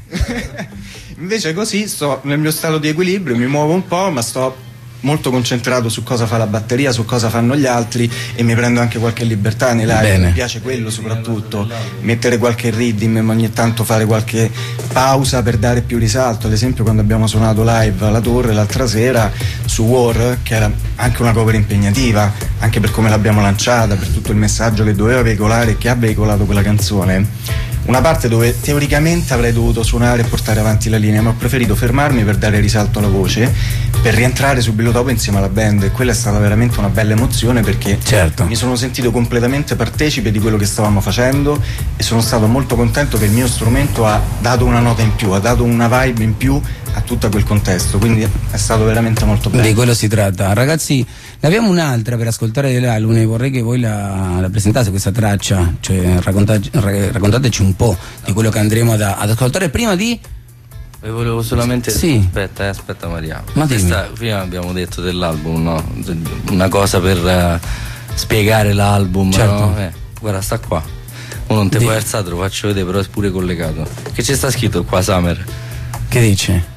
Invece così sto nel mio stato di equilibrio, mi muovo un po', ma sto molto concentrato su cosa fa la batteria, su cosa fanno gli altri, e mi prendo anche qualche libertà nei live. Bene. Mi piace quello soprattutto, mettere qualche rhythm, ogni tanto fare qualche pausa per dare più risalto. Ad esempio quando abbiamo suonato live alla Torre l'altra sera su War, che era anche una cover impegnativa, anche per come l'abbiamo lanciata, per tutto il messaggio che doveva veicolare e che ha veicolato quella canzone, una parte dove teoricamente avrei dovuto suonare e portare avanti la linea, ma ho preferito fermarmi per dare risalto alla voce, per rientrare subito dopo insieme alla band, e quella è stata veramente una bella emozione, perché certo. mi sono sentito completamente partecipe di quello che stavamo facendo, e sono stato molto contento che il mio strumento ha dato una nota in più, ha dato una vibe in più a tutto quel contesto, quindi è stato veramente molto bello. Di quello si tratta. Ragazzi, ne abbiamo un'altra per ascoltare dell'album e vorrei che voi la, la presentaste questa traccia, cioè raccontate, raccontateci un po' di quello che andremo ad, ad ascoltare. Prima di E volevo solamente sì. aspetta, eh, aspetta Maria. Ma Questa, prima abbiamo detto dell'album, no? Una cosa per uh, spiegare l'album, certo. no? Eh, guarda, sta qua. Mo non te Di... puoi alzare, te lo faccio vedere, però è pure collegato. Che c'è sta scritto qua, Summer? Che dice?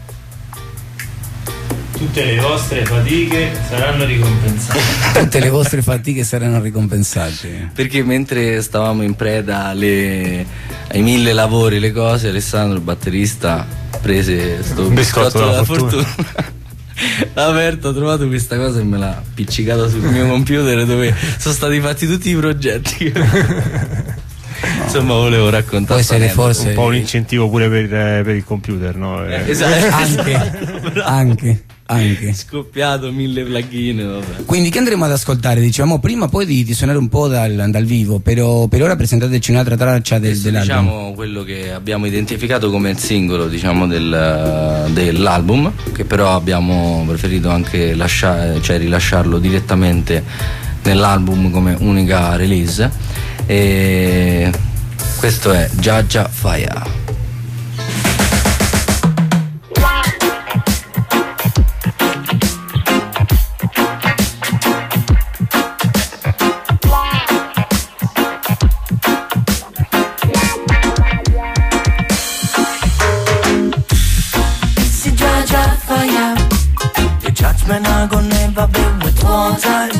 Tutte le vostre fatiche saranno ricompensate. Tutte le vostre fatiche saranno ricompensate. Perché mentre stavamo in preda alle, ai mille lavori, le cose, Alessandro, il batterista, prese sto biscotto della fortuna, fortuna. L'ha aperto, ha trovato questa cosa e me l'ha appiccicata sul mio computer, dove sono stati fatti tutti i progetti. No. Insomma, volevo raccontare. Può essere forse un po' un incentivo pure per, eh, per il computer, no? Eh, esatto. Anche, anche, anche. Scoppiato mille plugin, vabbè. Quindi che andremo ad ascoltare? Diciamo prima poi di, di suonare un po' dal, dal vivo, però per ora presentateci un'altra traccia del, dell'album. Diciamo quello che abbiamo identificato come il singolo, diciamo, del, dell'album, che però abbiamo preferito anche lasciare, cioè rilasciarlo direttamente nell'album come unica release. E questo è Giagia Fire. See Jaja fire, the judgment I gon' never be with water.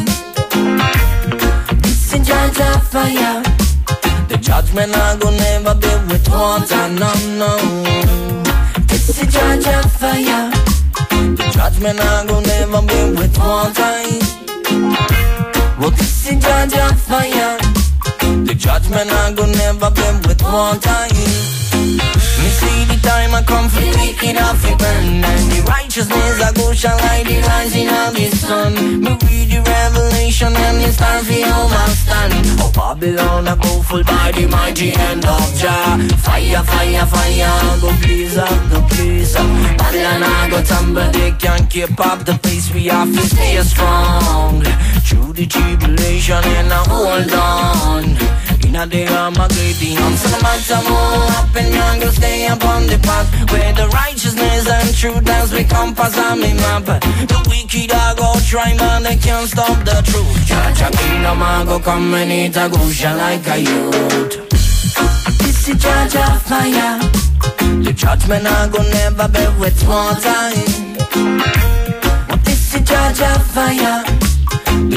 See Jaja fire, the judgment I gon' never be with water. No, no. See Jaja fire, the judgment I gon' never be with water. Well, this is Jaja fire, the judgment I gon' never be with water. Me see the time I come for take it off the burn, and the righteousness I go shine like the rising of the sun. Me read the revelation and the start for overstand. Oh Babylon I go full by the mighty hand of Jah. Fire, fire, fire, go blaze up the place. Babylon I go tumble, they can't keep up the pace. We have to stay strong through the tribulation and I hold on. In a day I'm a great deal, so no matter what happen, I'm gonna stay upon the path where the righteousness and truth as we compass on me map. The wicked I go try, man, they can't stop the truth. Judge a kingdom I go come and eat a gusha like a youth. This is Judge a fire, the judgment I go never be with water. This is Judge a fire, the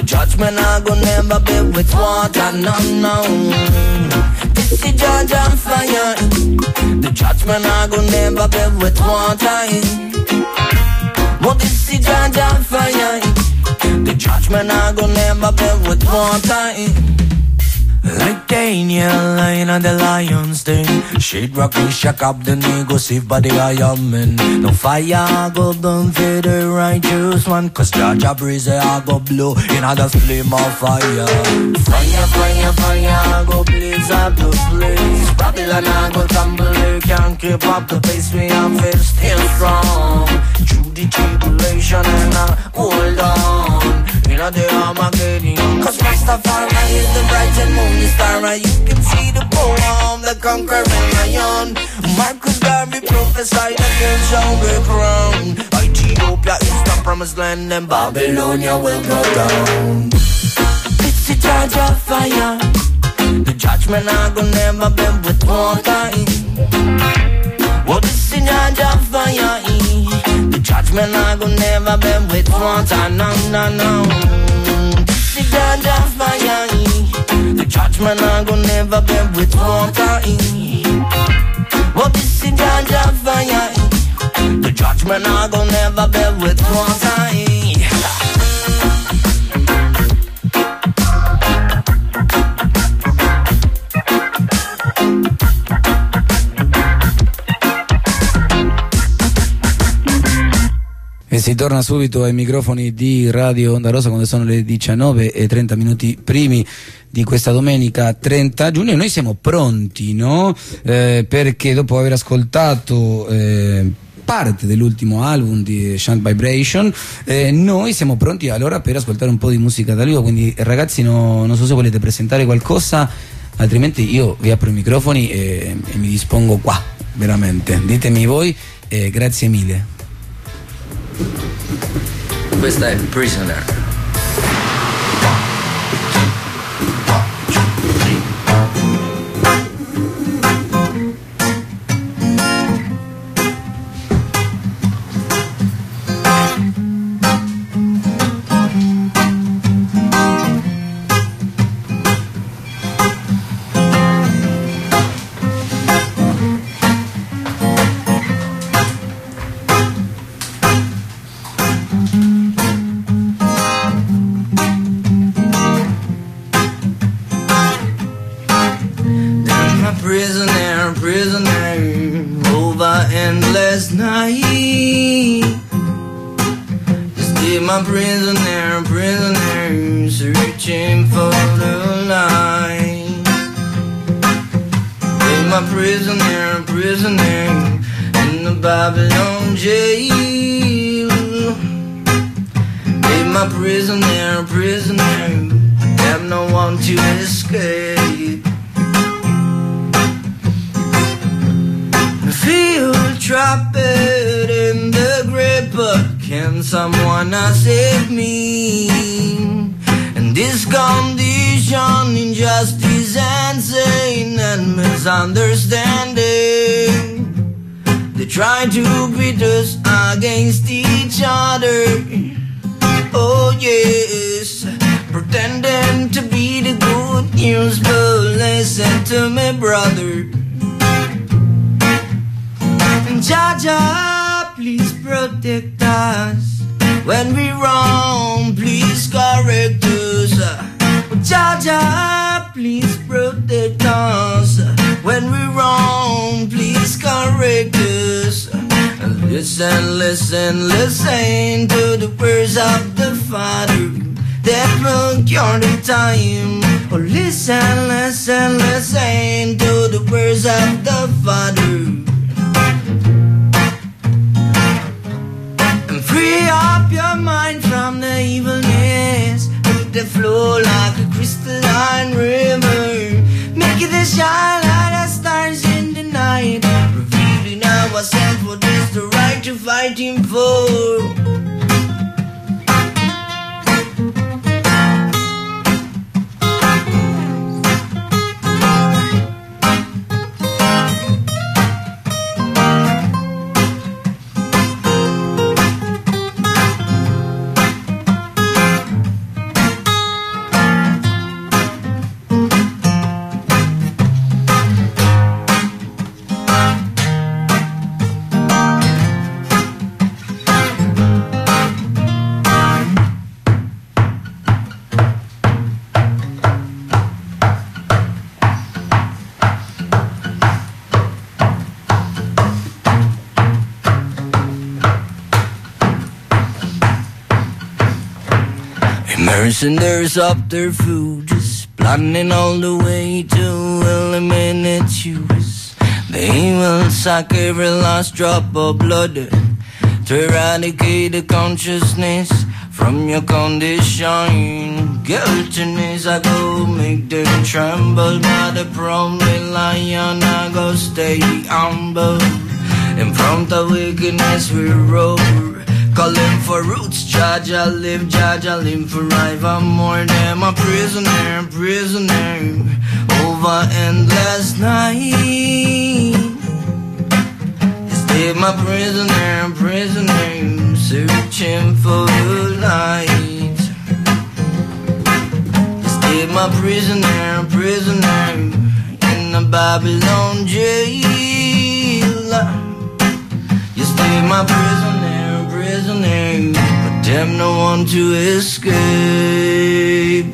The judgment I go never be with water, no, no. This is judge on fire. The judgment I go never be with water. But this is judge on fire. The judgment I go never be with water. Like Daniel, lion of the lion's den. Shade rock, we shack up the ego, save by the iron man. No fire, go down for the righteous one. Cause Georgia breeze, I go blow in a dust flame of fire. Fire, fire, fire, go blaze up the place. Babylon, I go tumble, you can't keep up the pace. We are still strong through the tribulation and I hold on. You know the Armageddon. Cause Rastafari is the bright and morning star. You can see the poem, the conquering lion. Marcus Garvey prophesied against shall be crowned. Ethiopia is the promised land and Babylonia will go down. It's the charge of fire. The judgment I go never be with water. What is the charge of fire? The judgment I go never be with water. No, no, no. The judge of fire. The judgment I go never be with water. What is the judge of fire? The judgment I go never be with water. E si torna subito ai microfoni di Radio Onda Rosa quando sono le diciannove e trenta minuti primi di questa domenica trenta giugno. Noi siamo pronti, no? Eh, perché dopo aver ascoltato eh, parte dell'ultimo album di Shunt Vibration, eh, noi siamo pronti allora per ascoltare un po' di musica dal vivo. Quindi ragazzi, no, non so se volete presentare qualcosa, altrimenti io vi apro i microfoni e, e mi dispongo qua, veramente. Ditemi voi, eh, grazie mille. Questa è Prisoner. My prisoner, prisoner, searching for the light. Be my prisoner, prisoner, in the Babylon jail. Be my prisoner, prisoner, have no one to escape. Feel trapped in the grip, but can someone save me? In this condition, injustice and sin and misunderstanding, they try to pit us against each other. Oh yes, pretending to be the good news, but listen to me, brother. Jah Jah, please protect us. When we wrong, please correct us. Jah Jah, please protect us. When we wrong, please correct us. Listen, listen, listen to the words of the Father that will cure the time. Oh, listen, listen, listen to the words of the Father. Free up your mind from the evilness. Let it flow like a crystalline river. Make it shine like the stars in the night. Revealing ourselves, what is the right to fight him for? Mercenaries subterfuges, planning all the way to eliminate you. They will suck every last drop of blood to eradicate the consciousness from your condition. Guiltiness, I go make them tremble, but the problem lion, I go stay humble. In front of wickedness we roar, calling for roots. Judge, I live, judge, I live forever. More than a prisoner, prisoner over endless night. Stay my prisoner, prisoner, searching for the light. Stay my prisoner, prisoner in the Babylon jail. You stay my prisoner, prisoner, but them no one to escape.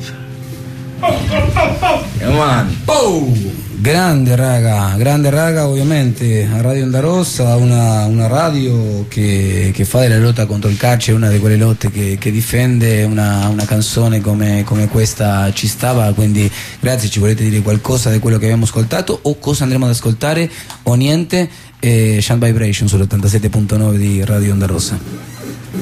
Come on. Oh! Grande raga, grande raga, ovviamente a Radio Onda Rossa, una, una radio che, che fa della lotta contro il calcio, è una di quelle lotte che, che difende. Una, una canzone come, come questa ci stava, quindi grazie. Ci volete dire qualcosa di quello che abbiamo ascoltato o cosa andremo ad ascoltare o niente? Eh, Shine Vibration sull'ottantasette punto nove di Radio Onda Rossa.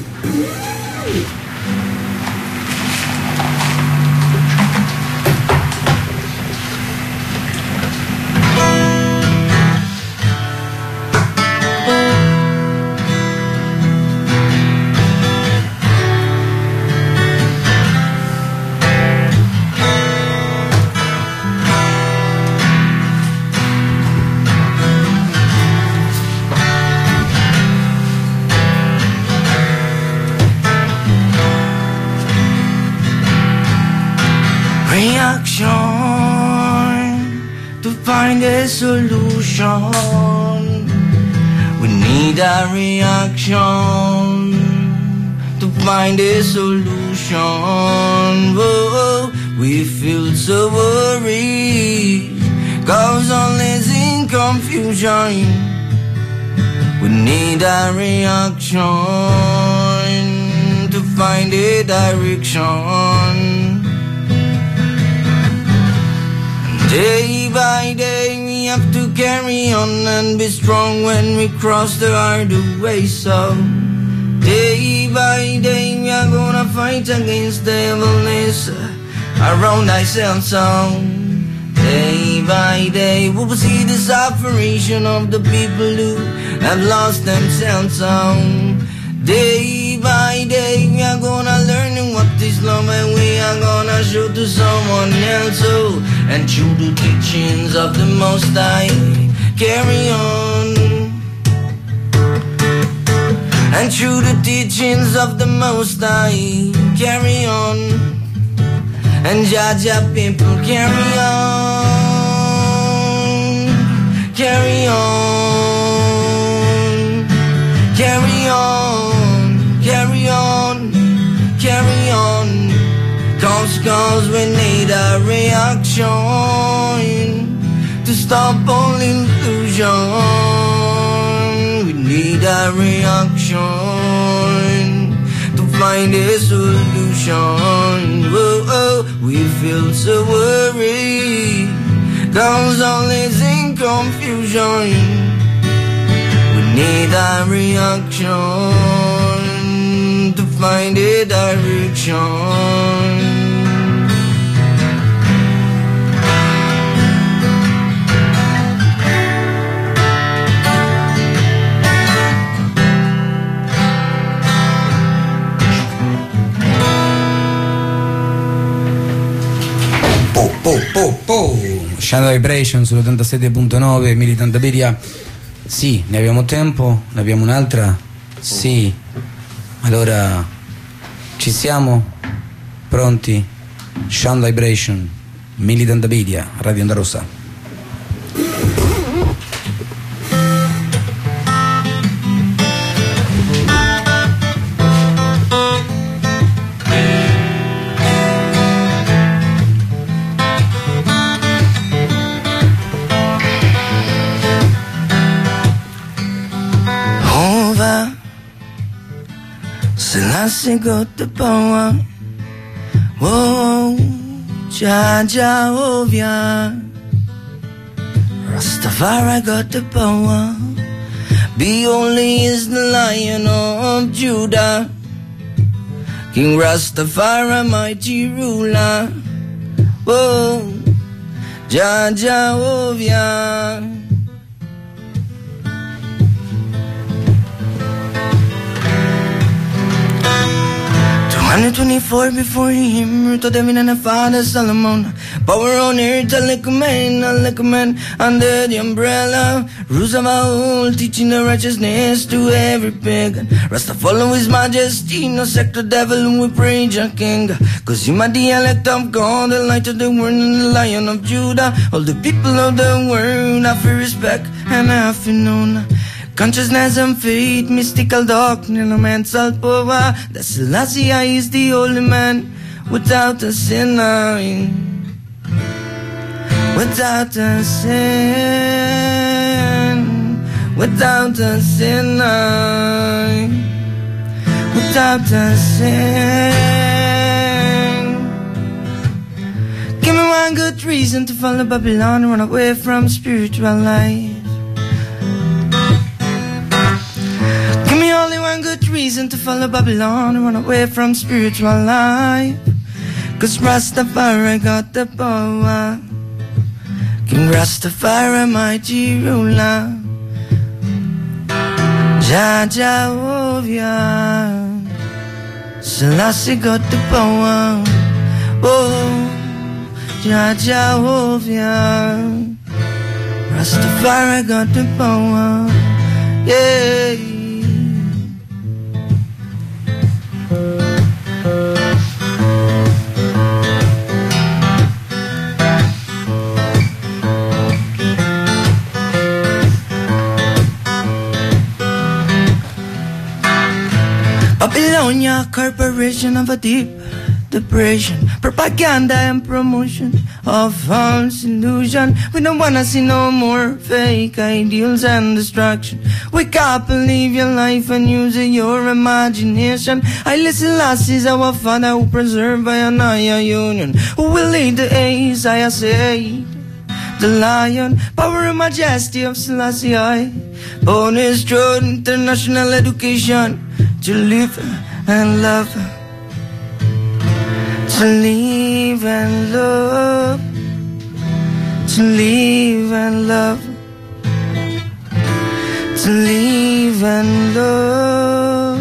To find a solution, we need a reaction. To find a solution, whoa, we feel so worried, cause all is in confusion. We need a reaction to find a direction. Day by day we have to carry on and be strong when we cross the hard way. So day by day we are gonna fight against the evilness around ourselves. So day by day we will see the separation of the people who have lost themselves. So day by day we are gonna learn what is love, and we are gonna show to someone else. Oh, and through the teachings of the Most High, carry on. And through the teachings of the Most High, carry on. And judge your people, carry on. Carry on. Carry on. Carry on. Carry on. Cause, cause we need a reaction to stop all illusion. We need a reaction to find a solution. Whoa, oh, we feel so worried, cause all is in confusion. We need a reaction to find a direction. Po, po, po, po. Shine Vibration sull'ottantasette punto nove, Militant Biria. Sì, ne abbiamo tempo? Ne abbiamo un'altra? Sì. Allora, ci siamo? Pronti? Shine Vibration, Militant Biria, Radio Onda Rossa. Selassie got the power. Oh, Jah Jehovah, Rastafari got the power. Be holy is the Lion of Judah, King Rastafari, mighty ruler. Oh, Jah Jehovah. two hundred twenty-four before him, root of David and the father Solomon. Power on earth, a little man, a little man under the umbrella. Rules of our old, teaching the righteousness to every pagan. Rasta follow his majesty, no sect the devil, and we praise your king. Cause you are the elect of God, the light of the world, and the Lion of Judah. All the people of the world have to respect and have to know. Consciousness and faith, mystical doctrine, and mental power. That Selassie is the only man without a sinner, without a sin, without a sinner, without a sin. Give me one good reason to follow Babylon and run away from spiritual life. Only one good reason to follow Babylon and run away from spiritual life. Cause Rastafari got the power. King Rastafari, mighty ruler. Jah Jehovah, Selassie got the power. Oh, Jah Jehovah, Rastafari got the power. Yeah. Babylonia, corporation of a deep depression, propaganda and promotion of false illusion. We don't wanna see no more fake ideals and destruction. Wake up and live your life and use your imagination. I listen last is our Father who preserved by an higher union, who will lead the age, I say, the Lion, power and majesty of Selassie I. Born is true international education, to live and love, to live and love, to live and love, to live and love.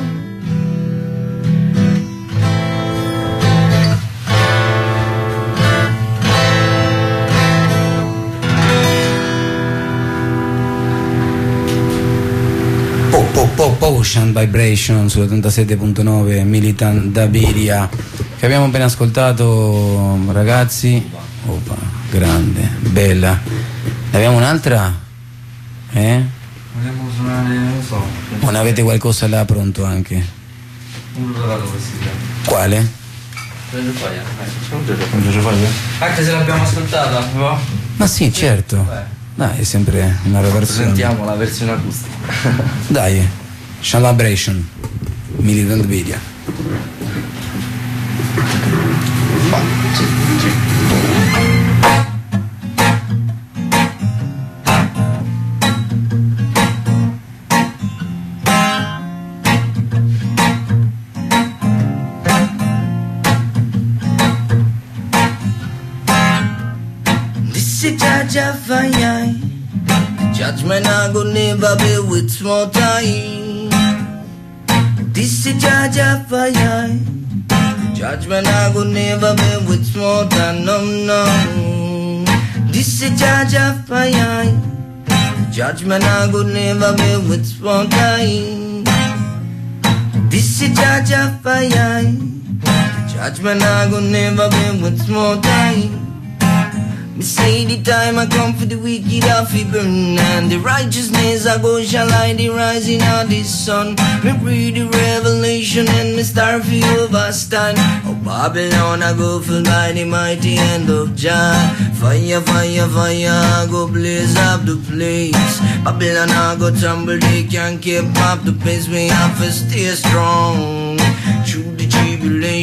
Potion Vibration su ottantasette punto nove Militant Dabiria, che abbiamo appena ascoltato, ragazzi. Opa, grande, bella. Ne abbiamo un'altra? Eh? Vogliamo suonare, non so. Non avete qualcosa là pronto anche? Non lo trovato questi. Quale? Giorgio Foglia. Giorgio Foglia? Anche se l'abbiamo ascoltata, no? Ma sì, certo. Dai, è sempre una versione. Sentiamo la versione acustica. Dai, Celebration, Militant Dabiria. This is Jah fire. Judgment I go never be with small time. This is Jah fire. Judgment I go never be with small time. No, no. This is Jah fire. Judgment I go never be with small time. This is Jah fire. Judgment I go never be with small time. Me say the time I come for the wicked I fi burn, and the righteousness I go shall light the rising of the sun. Me read the revelation and me start fi overstand. Oh Babylon I go full by the mighty hand of Jah. Fire, fire, fire I go blaze up the place. Babylon I go tumble, they can't keep up the pace. We have to stay strong through the tribulation.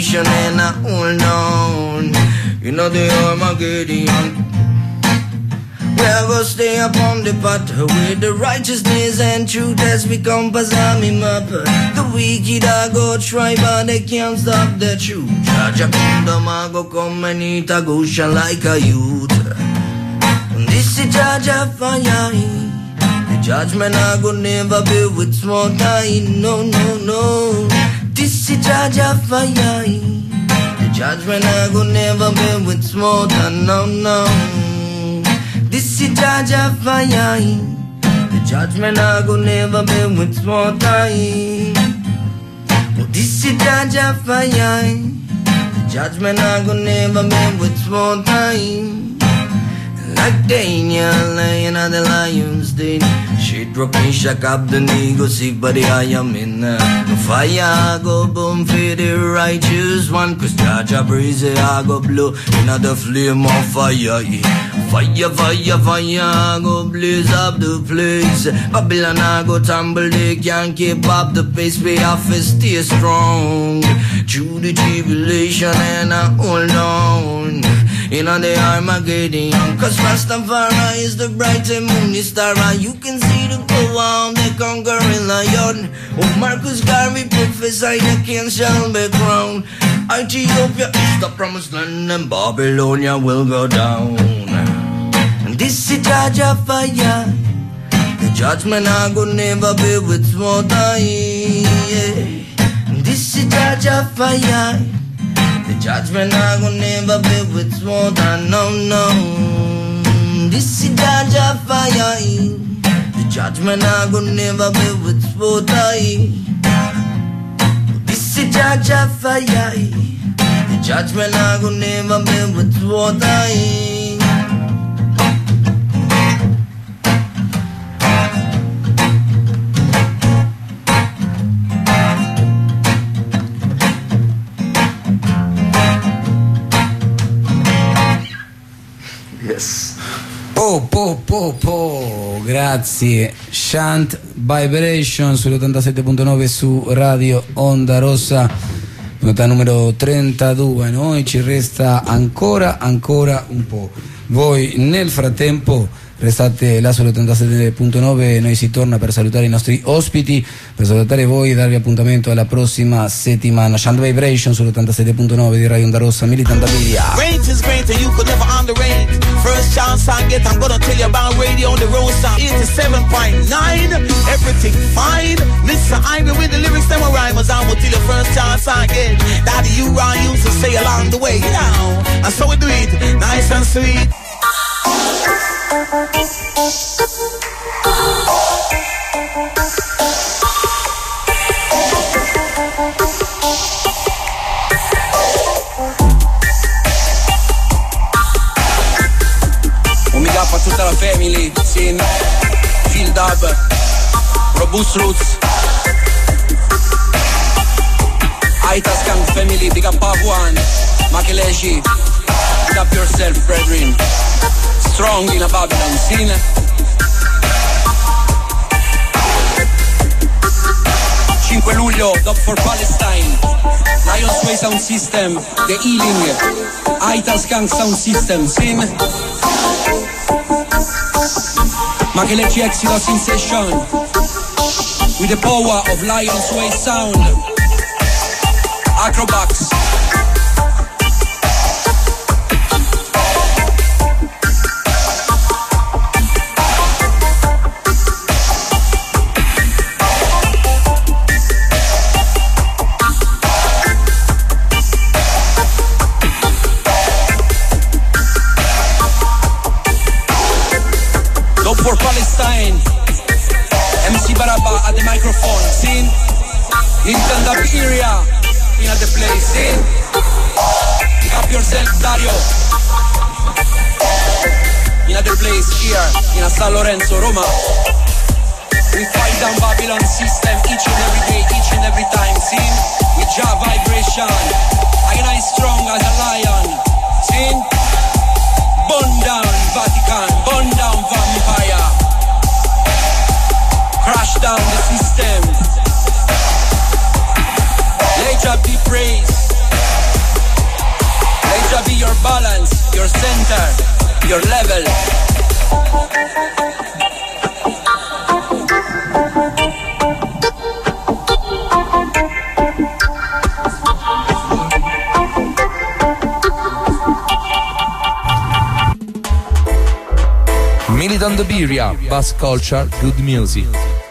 tribulation and I hold on. You know the Armageddon. We are gonna stay upon the path where the righteousness and truth has become Pazami map. The wicked are go try but they can't stop the truth. Jaja kingdom I go come and eat a gosha like a youth. This is Jaja fire. The judgment I go never be with small time. No, no, no. This is Jaja fire. The judgment I go never be with small time. No, no. This is Jaja fire. The judgment I go never be with small time. Oh, this is Jaja fire. The judgment I go never be with small time. Like Daniel lying on the lion's den, Shadrach, Meshach, Abednego, safe by the I am in the fire go boom for the righteous one. Cause Jaja breeze I go blow in the flame of fire. Fire, fire, fire, go blaze up the place. Babylon I go tumble, they can't keep up the pace. We have to stay strong through the tribulation and I hold on. In on the Armageddon, cause Rastafari is the bright and moony star, and you can see the power of the conquering lion. Oh, Marcus Garvey prophesied the king shall be crowned. Ethiopia is the promised land, and Babylonia will go down. And this is Jaja fire. The judgment I go never be with small time. And this is Jaja fire. The judgment I will never be with small time, no, no. This is Jaja fire. The judgment I will never be with small time. This is Jaja fire. The judgment I will never be with small time. Yes. Po po po po, grazie. Shant Vibration sull'ottantasette punto nove su Radio Onda Rossa, nota numero trentadue. Noi ci resta ancora ancora un po'. Voi nel frattempo restate là sull'ottantasette punto nove, noi si torna per salutare i nostri ospiti, per salutare voi e darvi appuntamento alla prossima settimana. Shant Vibration sull'ottantasette punto nove di Radio Onda Rossa, Militant Abilia. Range is great and you could never underrate. First chance I get, I'm gonna tell you about radio on the road sound. eighty-seven point nine, everything fine. Mister Ivy with the lyrics and my rhymers, I will tell you first chance I get. Daddy, you I used to say along the way, you know. And so we do it, nice and sweet. Un big up a tutta la family, Sin, Phil Dub, Robust Roots, Aitas Gang Family, big up Papuan, Makeleshi, big up yourself, brethren. Strong in a Babylon scene. cinque luglio, Dog for Palestine, Lion's Way Sound System, The Healing, Aitas Gang Sound System, Scene, Makelechi Exodus in session, with the power of Lion's Way Sound, Acrobats. For Palestine, M C Baraba at the microphone, sing. Militant Abilia in at the place, sing. Pick up yourself, Dario. In at the place here in San Lorenzo, Roma. We fight down Babylon system each and every day, each and every time, sing. With Jah vibration, I am strong as a lion, sing. Burn down Vatican, burn down vampire, crash down the system. Let Jah be praised, your level. Militant the Birria, Bass Culture, Good Music.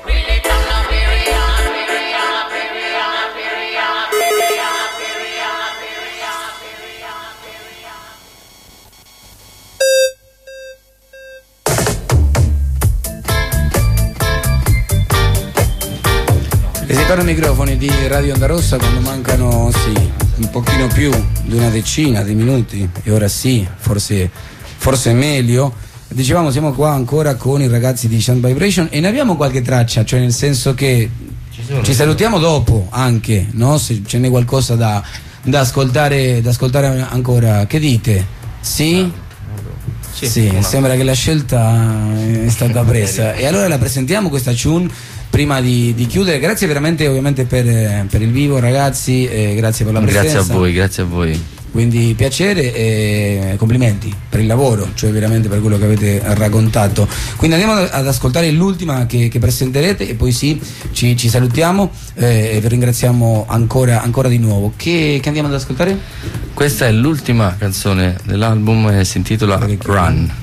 E si tornano i microfoni di Radio Onda Rossa quando mancano, sì, un pochino più di una decina di minuti, e ora sì, forse, forse meglio. Dicevamo, siamo qua ancora con i ragazzi di Sound Vibration e ne abbiamo qualche traccia, cioè nel senso che ci, ci salutiamo dopo anche, no? Se ce n'è qualcosa da, da, ascoltare, da ascoltare ancora, che dite? Sì? Sì, sì, sembra che la scelta è stata presa. E allora la presentiamo questa tune prima di, di chiudere. Grazie veramente ovviamente per, per il vivo, ragazzi, e grazie per la presenza. Grazie a voi, grazie a voi. Quindi piacere e complimenti per il lavoro, cioè veramente per quello che avete raccontato. Quindi andiamo ad ascoltare l'ultima che, che presenterete e poi sì, ci, ci salutiamo eh, e vi ringraziamo ancora, ancora di nuovo. Che, che andiamo ad ascoltare? Questa è l'ultima canzone dell'album e si intitola Run.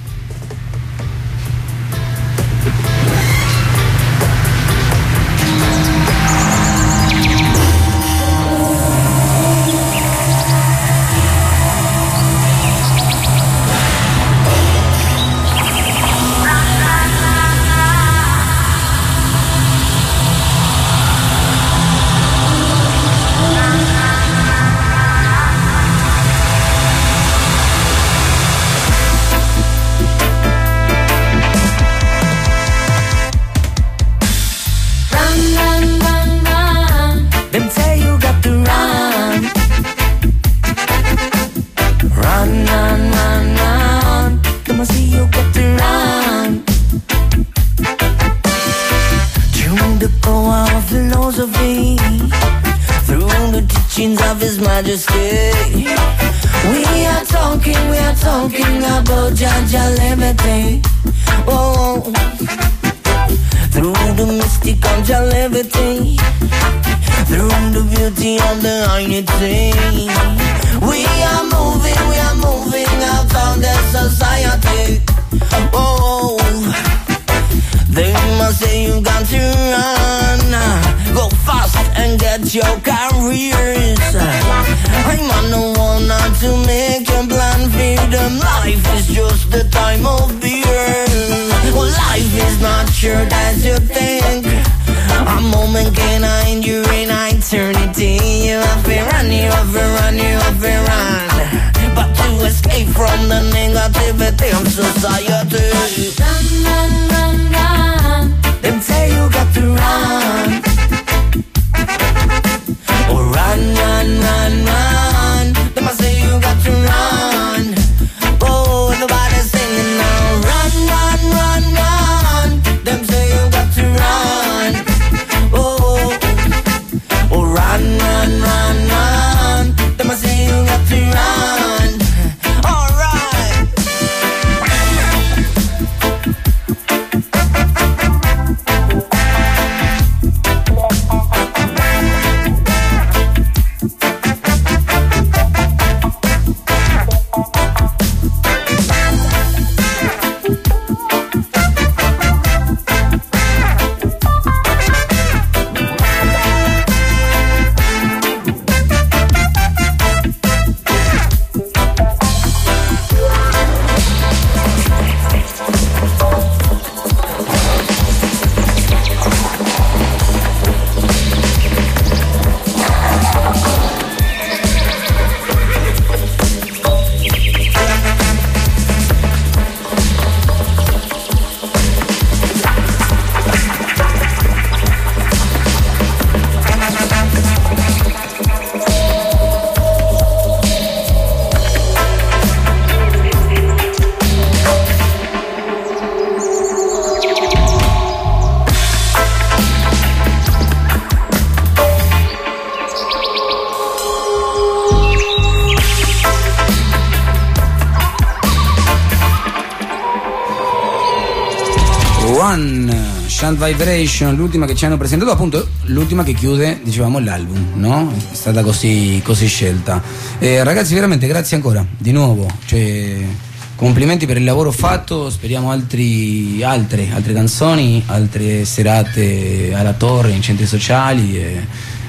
One, Shant Vibration, l'ultima che ci hanno presentato, appunto l'ultima che chiude, dicevamo, l'album, no? È stata così, così scelta. Eh, ragazzi, veramente grazie ancora, di nuovo, cioè, complimenti per il lavoro fatto, speriamo altri, altre, altre canzoni, altre serate alla Torre, in centri sociali e,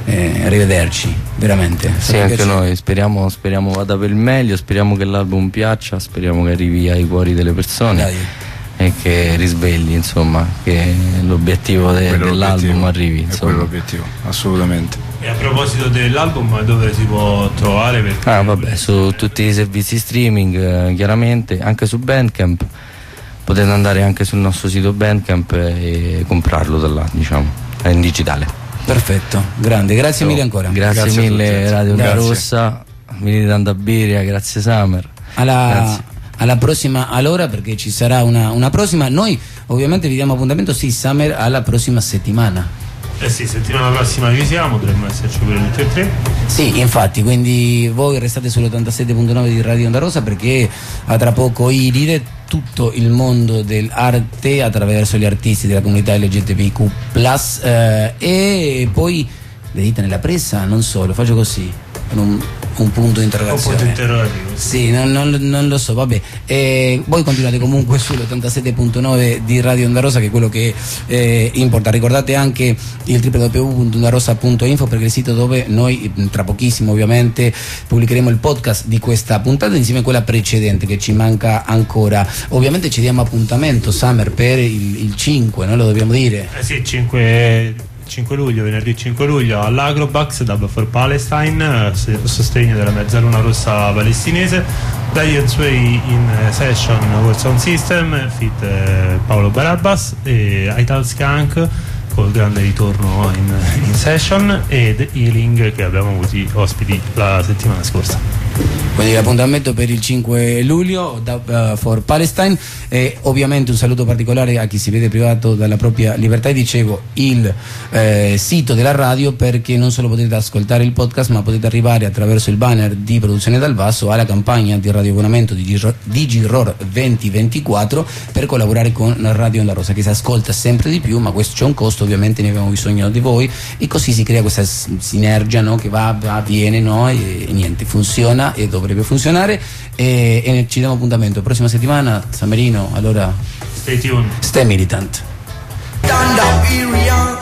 e arrivederci, veramente. Sì, anche piacere. Noi speriamo, speriamo vada per il meglio, speriamo che l'album piaccia, speriamo che arrivi ai cuori delle persone. Dai. E che risvegli, insomma, che l'obiettivo de- dell'album arrivi, insomma. È quello l'obiettivo, assolutamente. E a proposito dell'album, dove si può trovare? Perché ah vabbè, su tutti i servizi streaming, eh, chiaramente, anche su Bandcamp. Potete andare anche sul nostro sito Bandcamp e comprarlo da là, diciamo, è in digitale. Perfetto, grande, grazie so, mille ancora. Grazie, grazie mille Radio Onda Rossa, Militant Dabiria, grazie Summer. Alla... Grazie. Alla prossima, allora, perché ci sarà una, una prossima. Noi ovviamente vi diamo appuntamento, sì, Summer, alla prossima settimana. Eh sì, settimana prossima ci siamo, dovremmo esserci pure tutti e tre. Sì, infatti, quindi voi restate sull'ottantasette punto nove di Radio Onda Rossa, perché a tra poco Iride, tutto il mondo dell'arte attraverso gli artisti della comunità L G B T Q plus, eh, e poi vedete nella pressa, non so, lo faccio così, con un, un punto di interrogazione. Un punto interrogativo. Sì, non, non, non lo so, vabbè. Eh, voi continuate comunque sull'ottantasette punto nove di Radio Onda Rossa, che è quello che eh, importa. Ricordate anche il w w w punto ondarossa punto info, perché è il sito dove noi tra pochissimo ovviamente pubblicheremo il podcast di questa puntata insieme a quella precedente, che ci manca ancora. Ovviamente ci diamo appuntamento, Summer, per il, il cinque, noi lo dobbiamo dire. Eh sì, cinque luglio, venerdì cinque luglio all'Agrobax, Dub for Palestine, sostegno della mezzaluna rossa palestinese. Diane Sway in session World Sound System, fit Paolo Barabbas e Ital Skank col grande ritorno in, in session, e The Healing, che abbiamo avuto ospiti la settimana scorsa. Quindi l'appuntamento per il cinque luglio, Dub for Palestine, e ovviamente un saluto particolare a chi si vede privato dalla propria libertà. E dicevo, il eh, sito della radio, perché non solo potete ascoltare il podcast, ma potete arrivare attraverso il banner di Produzione Dal Basso alla campagna di radioabbonamento di Digiror venti ventiquattro per collaborare con Radio Onda Rossa, che si ascolta sempre di più, ma questo c'è un costo, ovviamente ne abbiamo bisogno di voi, e così si crea questa sinergia, no? Che va, va, viene, no? e, e niente, funziona e dovrebbe funzionare, e, e ci diamo appuntamento prossima settimana. Samerino, allora stay tuned, stay militant. Stand up area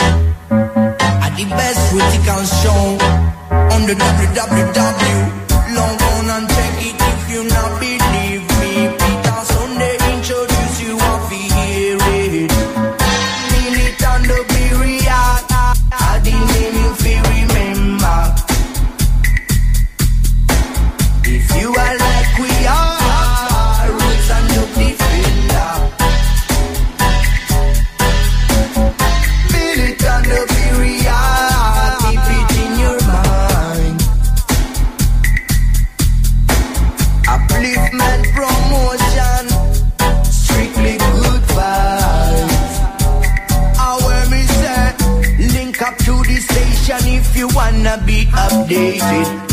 at the best critical show on the w w w. Log on and check it if you not believe me. Peter Sunday introduce you off hear it. Militant area at the name you feel remember. If you are like we are, roots and you defender. Militant area, keep it in your mind. Upliftment promotion, strictly good vibes. Our me say, link up to the station if you wanna be updated.